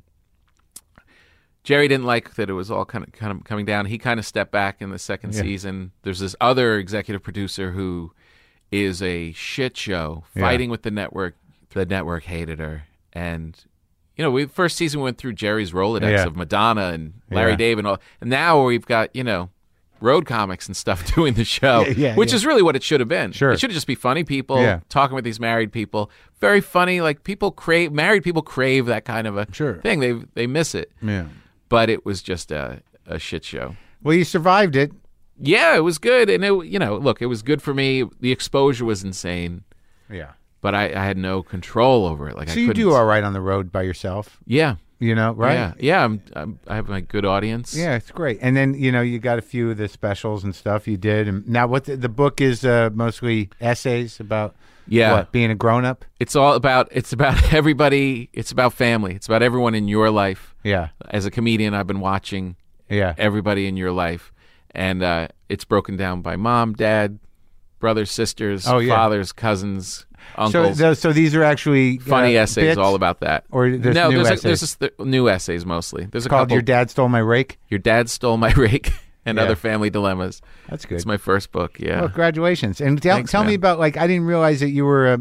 Jerry didn't like that it was all kind of coming down. He kind of stepped back in the second season. There's this other executive producer who is a shit show fighting with the network. The network hated her. And, first season we went through Jerry's Rolodex of Madonna and Larry David and all. And now we've got, road comics and stuff doing the show, which is really what it should have been. Sure. It should have just be funny people talking with these married people. Very funny. Like married people crave that kind of a thing. They miss it. Yeah. But it was just a shit show. Well, you survived it. Yeah, it was good. And, look, it was good for me. The exposure was insane. Yeah. But I had no control over it. So you do all right on the road by yourself? Yeah. Right? Yeah. I have my good audience. Yeah, it's great. And then, you got a few of the specials and stuff you did. And now what the book is mostly essays about what, being a grown-up? It's about everybody. It's about family. It's about everyone in your life. Yeah. As a comedian, I've been watching everybody in your life. And it's broken down by mom, dad, brothers, sisters, fathers, cousins, uncles. So these are actually funny essays bits? All about that. Or there's new essays mostly. There's called couple. Your Dad Stole My Rake? Your Dad Stole My Rake and Other Family Dilemmas. That's good. It's my first book, Well, congratulations. And tell me about, I didn't realize that you were,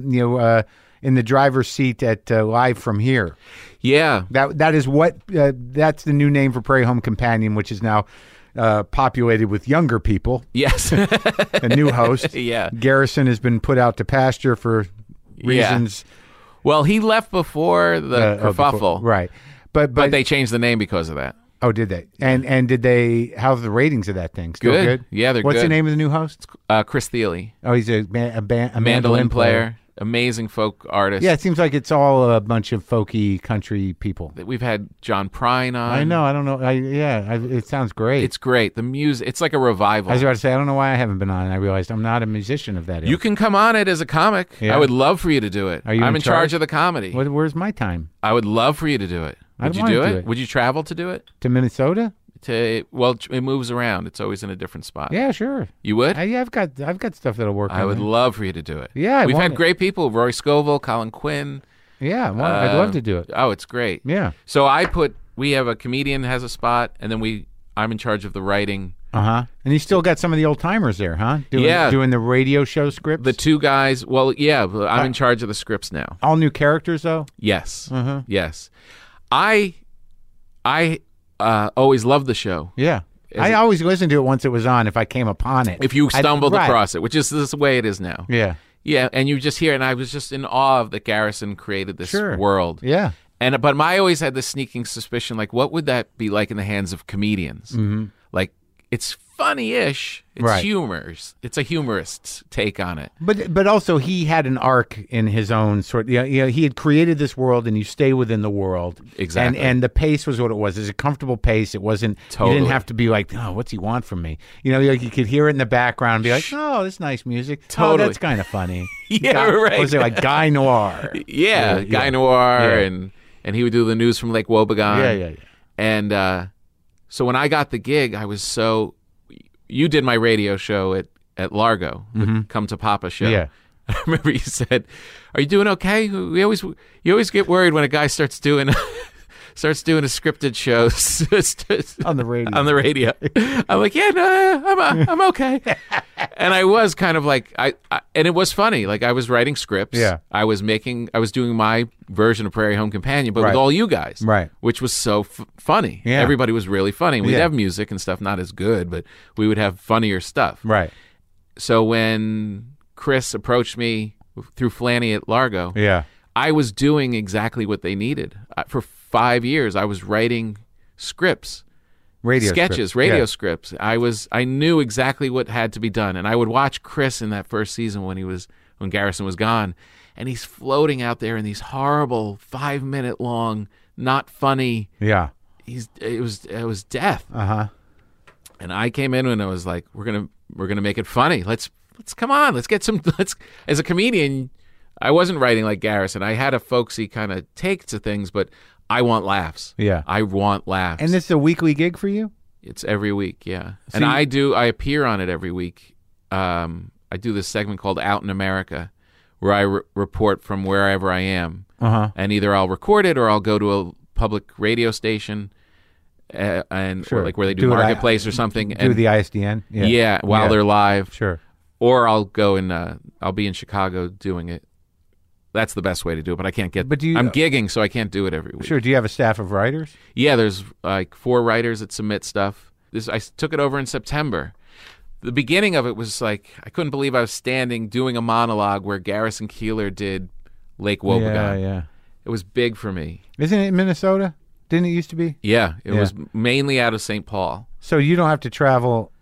in the driver's seat at Live From Here. Yeah. That is what, that's the new name for Prairie Home Companion, which is now populated with younger people. Yes. A new host. Yeah. Garrison has been put out to pasture for reasons. Well, he left before the kerfuffle. Right. But they changed the name because of that. Oh, did they? And did they, how's the ratings of that thing? Still good? Yeah, they're good. What's the name of the new host? Chris Thiele. Oh, he's a mandolin player. Amazing folk artist. Yeah, it seems like it's all a bunch of folky country people. We've had John Prine on. I know. I don't know. It sounds great. It's great. The music, it's like a revival. I was about to say, I don't know why I haven't been on it. I realized I'm not a musician of that ilk. You can come on it as a comic. Yeah. I would love for you to do it. Are you I'm in charge of the comedy. Where's my time? I would love for you to do it. Would you do it? Would you travel to do it? To Minnesota? It moves around. It's always in a different spot. Yeah, sure. You would? Yeah, I've got stuff that'll work. I would love for you to do it. Yeah, we've had great people: Roy Scovel, Colin Quinn. Yeah, I'd love to do it. Oh, it's great. Yeah. So we have a comedian has a spot, and then I'm in charge of the writing And you still got some of the old timers there, huh? Doing the radio show scripts. The two guys. Well, yeah, I'm in charge of the scripts now. All new characters, though. Yes. Yes. I always loved the show. Yeah. I always listened to it once it was on if I came upon it. If you stumbled across it, which is the way it is now. Yeah. Yeah, and you just hear it, and I was just in awe of that Garrison created this world. Yeah. But I always had this sneaking suspicion, like, what would that be like in the hands of comedians? Like, it's funny-ish. It's humorous. It's a humorist's take on it. But also he had an arc in his own sort. He had created this world, and you stay within the world. Exactly. And the pace was what it was. It was a comfortable pace. It wasn't. Totally. You didn't have to be like, oh, what's he want from me? You could hear it in the background and be like, oh, this nice music. Totally. Oh, that's kind of funny. Right. Was it like Guy Noir? Guy Noir, and he would do the news from Lake Wobegon. Yeah. And so when I got the gig, I was so. You did my radio show at Largo, the Come to Papa show. Yeah. I remember you said, "Are you doing okay?" You always get worried when a guy starts doing a scripted show on the radio. On the radio, I'm like, yeah, no, I'm okay. And I was kind of like, and it was funny. Like I was writing scripts. Yeah. I was doing my version of Prairie Home Companion, but with all you guys, right? Which was so funny. Yeah. Everybody was really funny. We'd have music and stuff, not as good, but we would have funnier stuff. Right. So when Chris approached me through Flanny at Largo, I was doing exactly what they needed. For 5 years, I was writing scripts, radio scripts. I knew exactly what had to be done, and I would watch Chris in that first season when Garrison was gone, and he's floating out there in these horrible 5-minute long, not funny. Yeah, it was death. And I came in and I was like, we're gonna make it funny. Let's come on. Let's get some. As a comedian, I wasn't writing like Garrison. I had a folksy kind of take to things, but I want laughs. Yeah. I want laughs. And this is a weekly gig for you? It's every week, yeah. So I appear on it every week. I do this segment called Out in America where I report from wherever I am. And either I'll record it or I'll go to a public radio station or like where they do Marketplace or something. Do the ISDN? Yeah, while they're live. Sure. Or I'll go and I'll be in Chicago doing it. That's the best way to do it, but I can't get. I'm gigging, so I can't do it every week. Sure. Do you have a staff of writers? Yeah, there's like 4 writers that submit stuff. I took it over in September. The beginning of it was like I couldn't believe I was standing doing a monologue where Garrison Keillor did Lake Wobegon. Yeah. It was big for me. Isn't it Minnesota? Didn't it used to be? Yeah, it was mainly out of St. Paul. So you don't have to travel.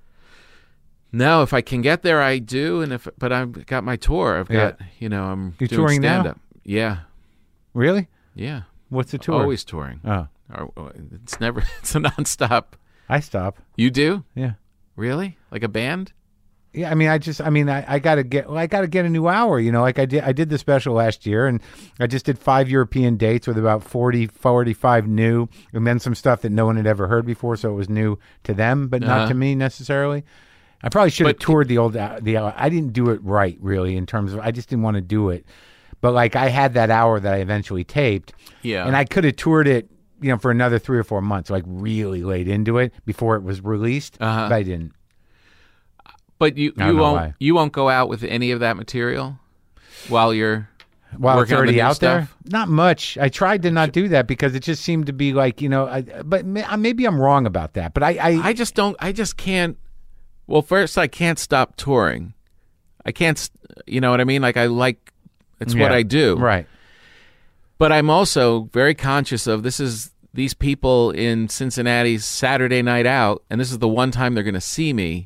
No, if I can get there, I do. But I've got my tour. I've got, I'm You're doing touring stand-up. now? Yeah. Really? Yeah. What's the tour? Always touring. Oh. It's a nonstop. I stop. You do? Yeah. Really? Like a band? Yeah, I gotta get a new hour, like I did the special last year, and I just did 5 European dates with about 45 new, and then some stuff that no one had ever heard before, so it was new to them, but not to me necessarily. I probably should have toured the hour. I didn't do it right, really, in terms of I just didn't want to do it. But like I had that hour that I eventually taped, and I could have toured it, for another 3 or 4 months, like really laid into it before it was released, but I didn't. But you won't go out with any of that material while it's already out there? Stuff? Not much. I tried to not do that because it just seemed to be like, but maybe I'm wrong about that. But I just can't. Well, first, I can't stop touring. I can't, you know what I mean? Like, it's what I do. Right. But I'm also very conscious of these people in Cincinnati's Saturday night out, and this is the one time they're going to see me.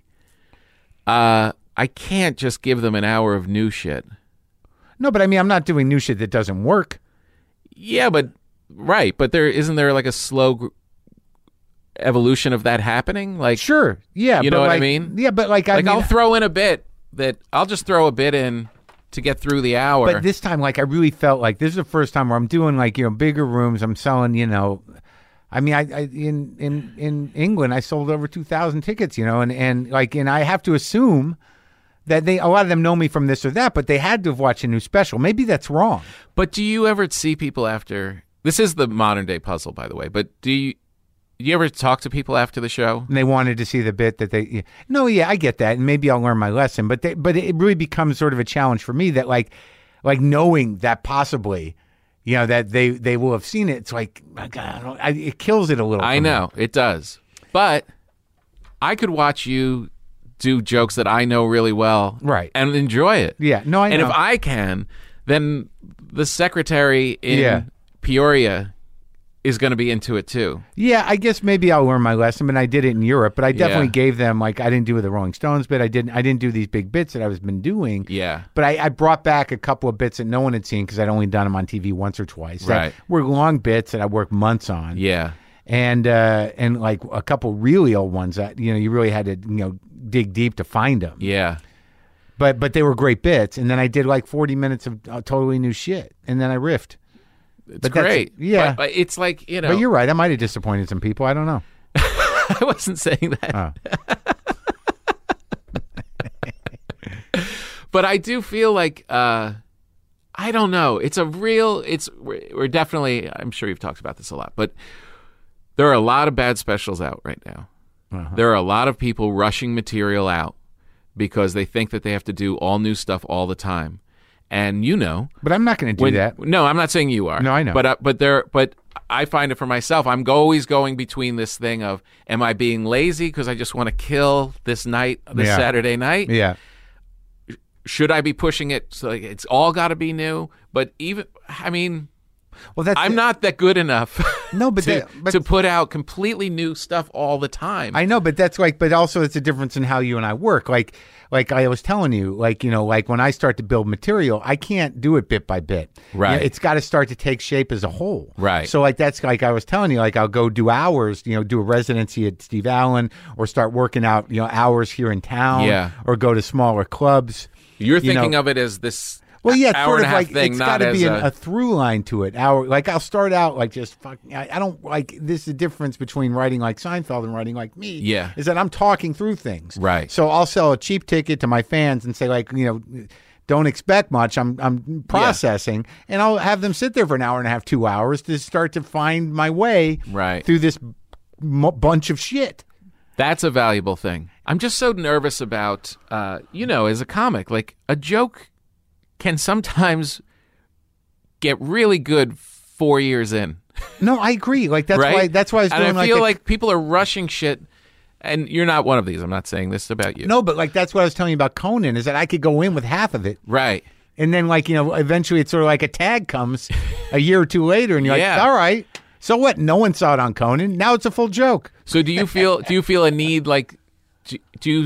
I can't just give them an hour of new shit. No, but I'm not doing new shit that doesn't work. Yeah, but isn't there like a slow evolution of that happening? Like, sure, yeah, you know what I mean? Yeah, but I'll throw in a bit I'll just throw a bit in to get through the hour. But this time, I really felt like this is the first time where I'm doing bigger rooms. I'm selling, I in England I sold over 2,000 tickets, and I have to assume that a lot of them know me from this or that, but they had to have watched a new special. Maybe that's wrong. But do you ever see people after? This is the modern day puzzle, by the way. But do you ever talk to people after the show? And they wanted to see the bit that they. No, yeah, I get that, and maybe I'll learn my lesson. But it really becomes sort of a challenge for me that like knowing that possibly, that they will have seen it. It's like it kills it a little. I know it does, but I could watch you do jokes that I know really well, right, and enjoy it. Yeah, no, I know. And if I can, then the secretary in Peoria is going to be into it too. Yeah, I guess maybe I'll learn my lesson. But I did it in Europe. But I definitely gave them I didn't do the Rolling Stones bit. I didn't do these big bits that I was been doing. Yeah. But I brought back a couple of bits that no one had seen because I'd only done them on TV once or twice. Right. That were long bits that I worked months on. Yeah. And like a couple really old ones that you really had to dig deep to find them. Yeah. But they were great bits. And then I did like 40 minutes of totally new shit. And then I riffed. It's great. Yeah. But it's like, But you're right. I might have disappointed some people. I don't know. I wasn't saying that. Oh. But I do feel like, I don't know. We're definitely, I'm sure you've talked about this a lot, but there are a lot of bad specials out right now. Uh-huh. There are a lot of people rushing material out because they think that they have to do all new stuff all the time. And but I'm not going to do that. No, I'm not saying you are. No, I know. But I find it for myself. I'm always going between this thing of, am I being lazy because I just want to kill this Saturday night? Yeah. Should I be pushing it so it's all got to be new? But I'm not that good enough. No, but to put out completely new stuff all the time. I know, but that's but also it's a difference in how you and I work. Like I was telling you, like when I start to build material, I can't do it bit by bit. Right. It's got to start to take shape as a whole. Right. So that's like I was telling you, like I'll go do hours, do a residency at Steve Allen, or start working out, hours here in town, or go to smaller clubs. You're thinking of it as this. Well, yeah, it's hour sort and of a half like thing, it's got to be a through line to it. I'll start out like just fucking. I don't like this. Is the difference between writing like Seinfeld and writing like me. Yeah, is that I'm talking through things. Right. So I'll sell a cheap ticket to my fans and say don't expect much. I'm processing, and I'll have them sit there for an hour and a half, 2 hours to start to find my way through this bunch of shit. That's a valuable thing. I'm just so nervous about, as a comic, like a joke can sometimes get really good 4 years in. No, I agree. Like that's right? why I was doing. And I feel like people are rushing shit, and you're not one of these. I'm not saying this about you. No, but that's what I was telling you about Conan is that I could go in with half of it, right? And then eventually it's sort of like a tag comes a year or two later, and you're like, all right, so what? No one saw it on Conan. Now it's a full joke. So do you feel a need do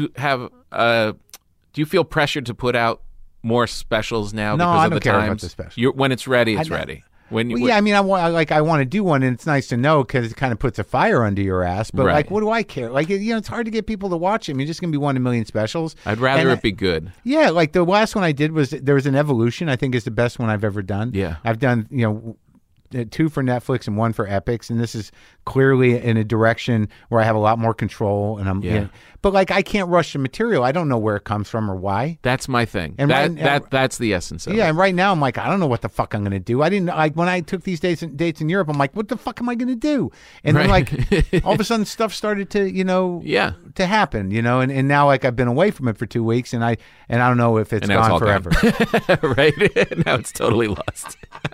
you feel pressured to put out more specials now because of the times? No, I don't care about the special. When it's ready, it's ready. I want to do one, and it's nice to know because it kind of puts a fire under your ass. But what do I care? It's hard to get people to watch them. You're just going to be 1 in a million specials. I'd rather it be good. Yeah, like the last one I did there was an Evolution. I think is the best one I've ever done. Yeah, I've done 2 for Netflix and 1 for Epix, and this is clearly in a direction where I have a lot more control. And but I can't rush the material. I don't know where it comes from or why. That's my thing. And that's the essence of it. Yeah, and right now I'm like, I don't know what the fuck I'm going to do. I didn't when I took these dates in Europe. I'm like, what the fuck am I going to do? And then all of a sudden stuff started to to happen. And now I've been away from it for 2 weeks, and I don't know if it's gone forever. Right now it's totally lost.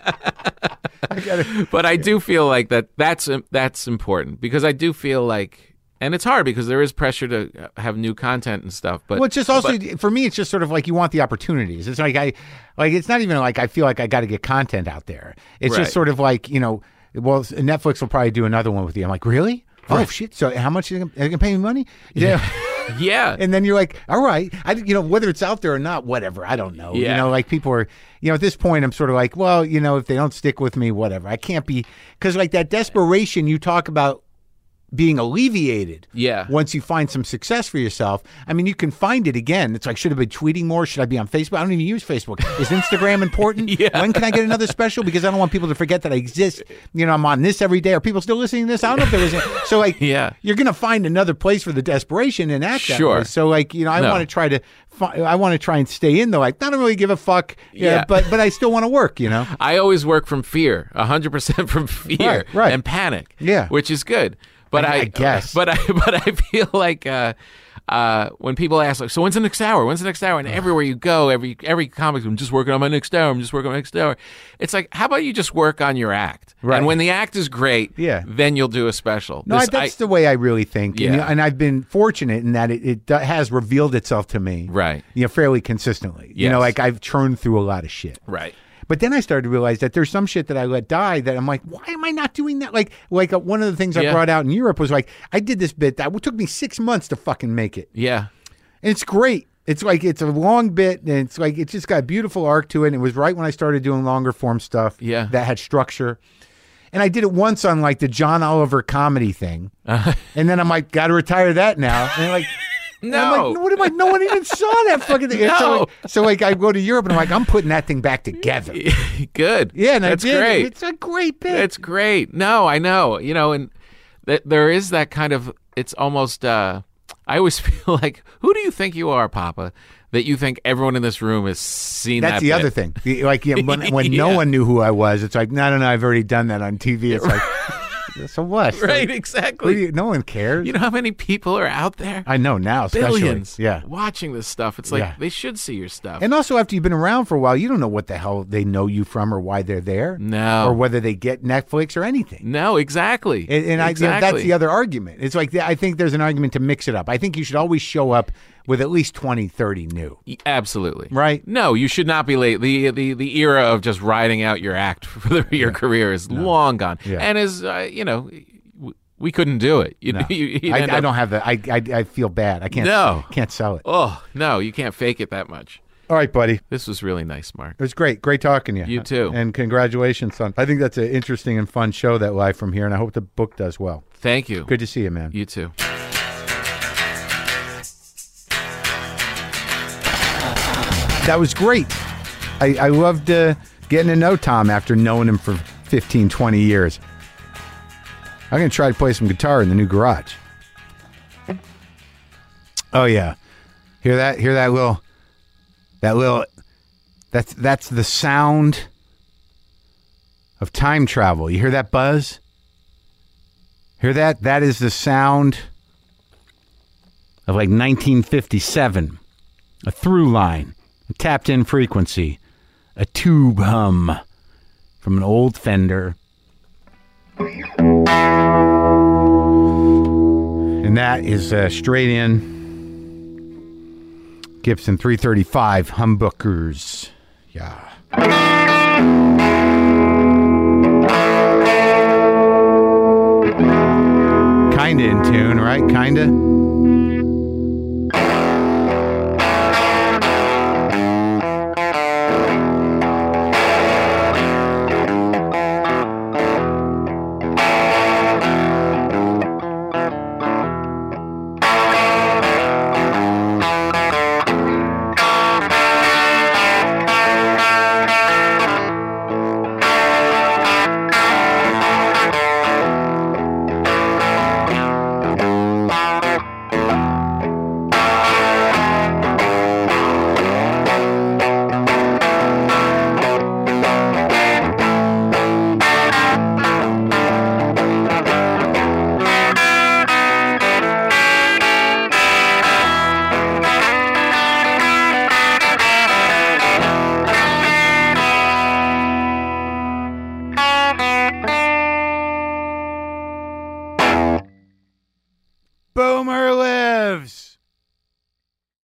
But I do feel like that's important because I do feel like. And it's hard because there is pressure to have new content and stuff. But it's just also for me, it's just sort of like you want the opportunities. It's it's not even like I feel like I got to get content out there. It's just sort of like well, Netflix will probably do another one with you. I'm like, really? Oh shit! So how much are they going to pay me money? Yeah. Yeah. And then you're like, all right, whether it's out there or not, whatever. I don't know. Yeah. People are, at this point, I'm sort of like, well, if they don't stick with me, whatever. I can't be, because that desperation you talk about being alleviated once you find some success for yourself. I mean, you can find it again. It's like, should I be tweeting more? Should I be on Facebook? I don't even use Facebook. Is Instagram important? When can I get another special? Because I don't want people to forget that I exist. I'm on this every day. Are people still listening to this? I don't know if they're listening. So you're going to find another place for the desperation and act that way. So I want to try to I want to try and stay in though. I don't really give a fuck. But I still want to work, I always work from fear, 100% from fear and panic. Yeah. Which is good. But I guess. But I feel like when people ask, like, so when's the next hour? When's the next hour? And everywhere you go, every comic, I'm just working on my next hour. I'm just working on my next hour. It's like, how about you just work on your act? Right. And when the act is great, then you'll do a special. No, that's the way I really think. Yeah. And I've been fortunate in that it has revealed itself to me, right? Fairly consistently. Yes. Like I've churned through a lot of shit, right? But then I started to realize that there's some shit that I let die that I'm like, why am I not doing that? Like one of the things I brought out in Europe was like, I did this bit that took me 6 months to fucking make it. Yeah. And it's great. It's like, it's a long bit and it's like, it's just got a beautiful arc to it. And it was right when I started doing longer form stuff that had structure. And I did it once on like the John Oliver comedy thing. And then I'm like, got to retire that now. And like, no. Like, what am I? No one even saw that fucking thing. No. So I go to Europe and I'm like, I'm putting that thing back together. Good. Yeah, and that's I did. Great. It's a great bit. It's great. No, I know. And there is that kind of. It's almost. I always feel like, who do you think you are, Papa? That you think everyone in this room has seen that. That's the other thing. When no one knew who I was, it's like, no, I've already done that on TV. It's like. So what? Right, exactly. No one cares. You know how many people are out there? I know now, especially. Billions. Watching this stuff. It's like they should see your stuff. And also, after you've been around for a while, you don't know what the hell they know you from or why they're there. No. Or whether they get Netflix or anything. No, exactly. And that's the other argument. It's like, I think there's an argument to mix it up. I think you should always show up with at least 20, 30 new. Absolutely. Right? No, you should not be late. The era of just riding out your act for your career is long gone. Yeah. And as, we couldn't do it. I don't have that. I feel bad. I can't sell it. Oh, no, you can't fake it that much. All right, buddy. This was really nice, Mark. It was great. Great talking to you. You too. And congratulations, son. I think that's an interesting and fun show, that Live From Here, and I hope the book does well. Thank you. Good to see you, man. You too. That was great. I loved getting to know Tom after knowing him for 15, 20 years. I'm going to try to play some guitar in the new garage. Oh, yeah. Hear that? Hear that little... That's the sound of time travel. You hear that buzz? Hear that? That is the sound of like 1957. A through line. A tapped-in frequency, a tube hum from an old Fender. And that is straight in Gibson 335 humbuckers. Yeah. Kinda in tune, right? Kinda.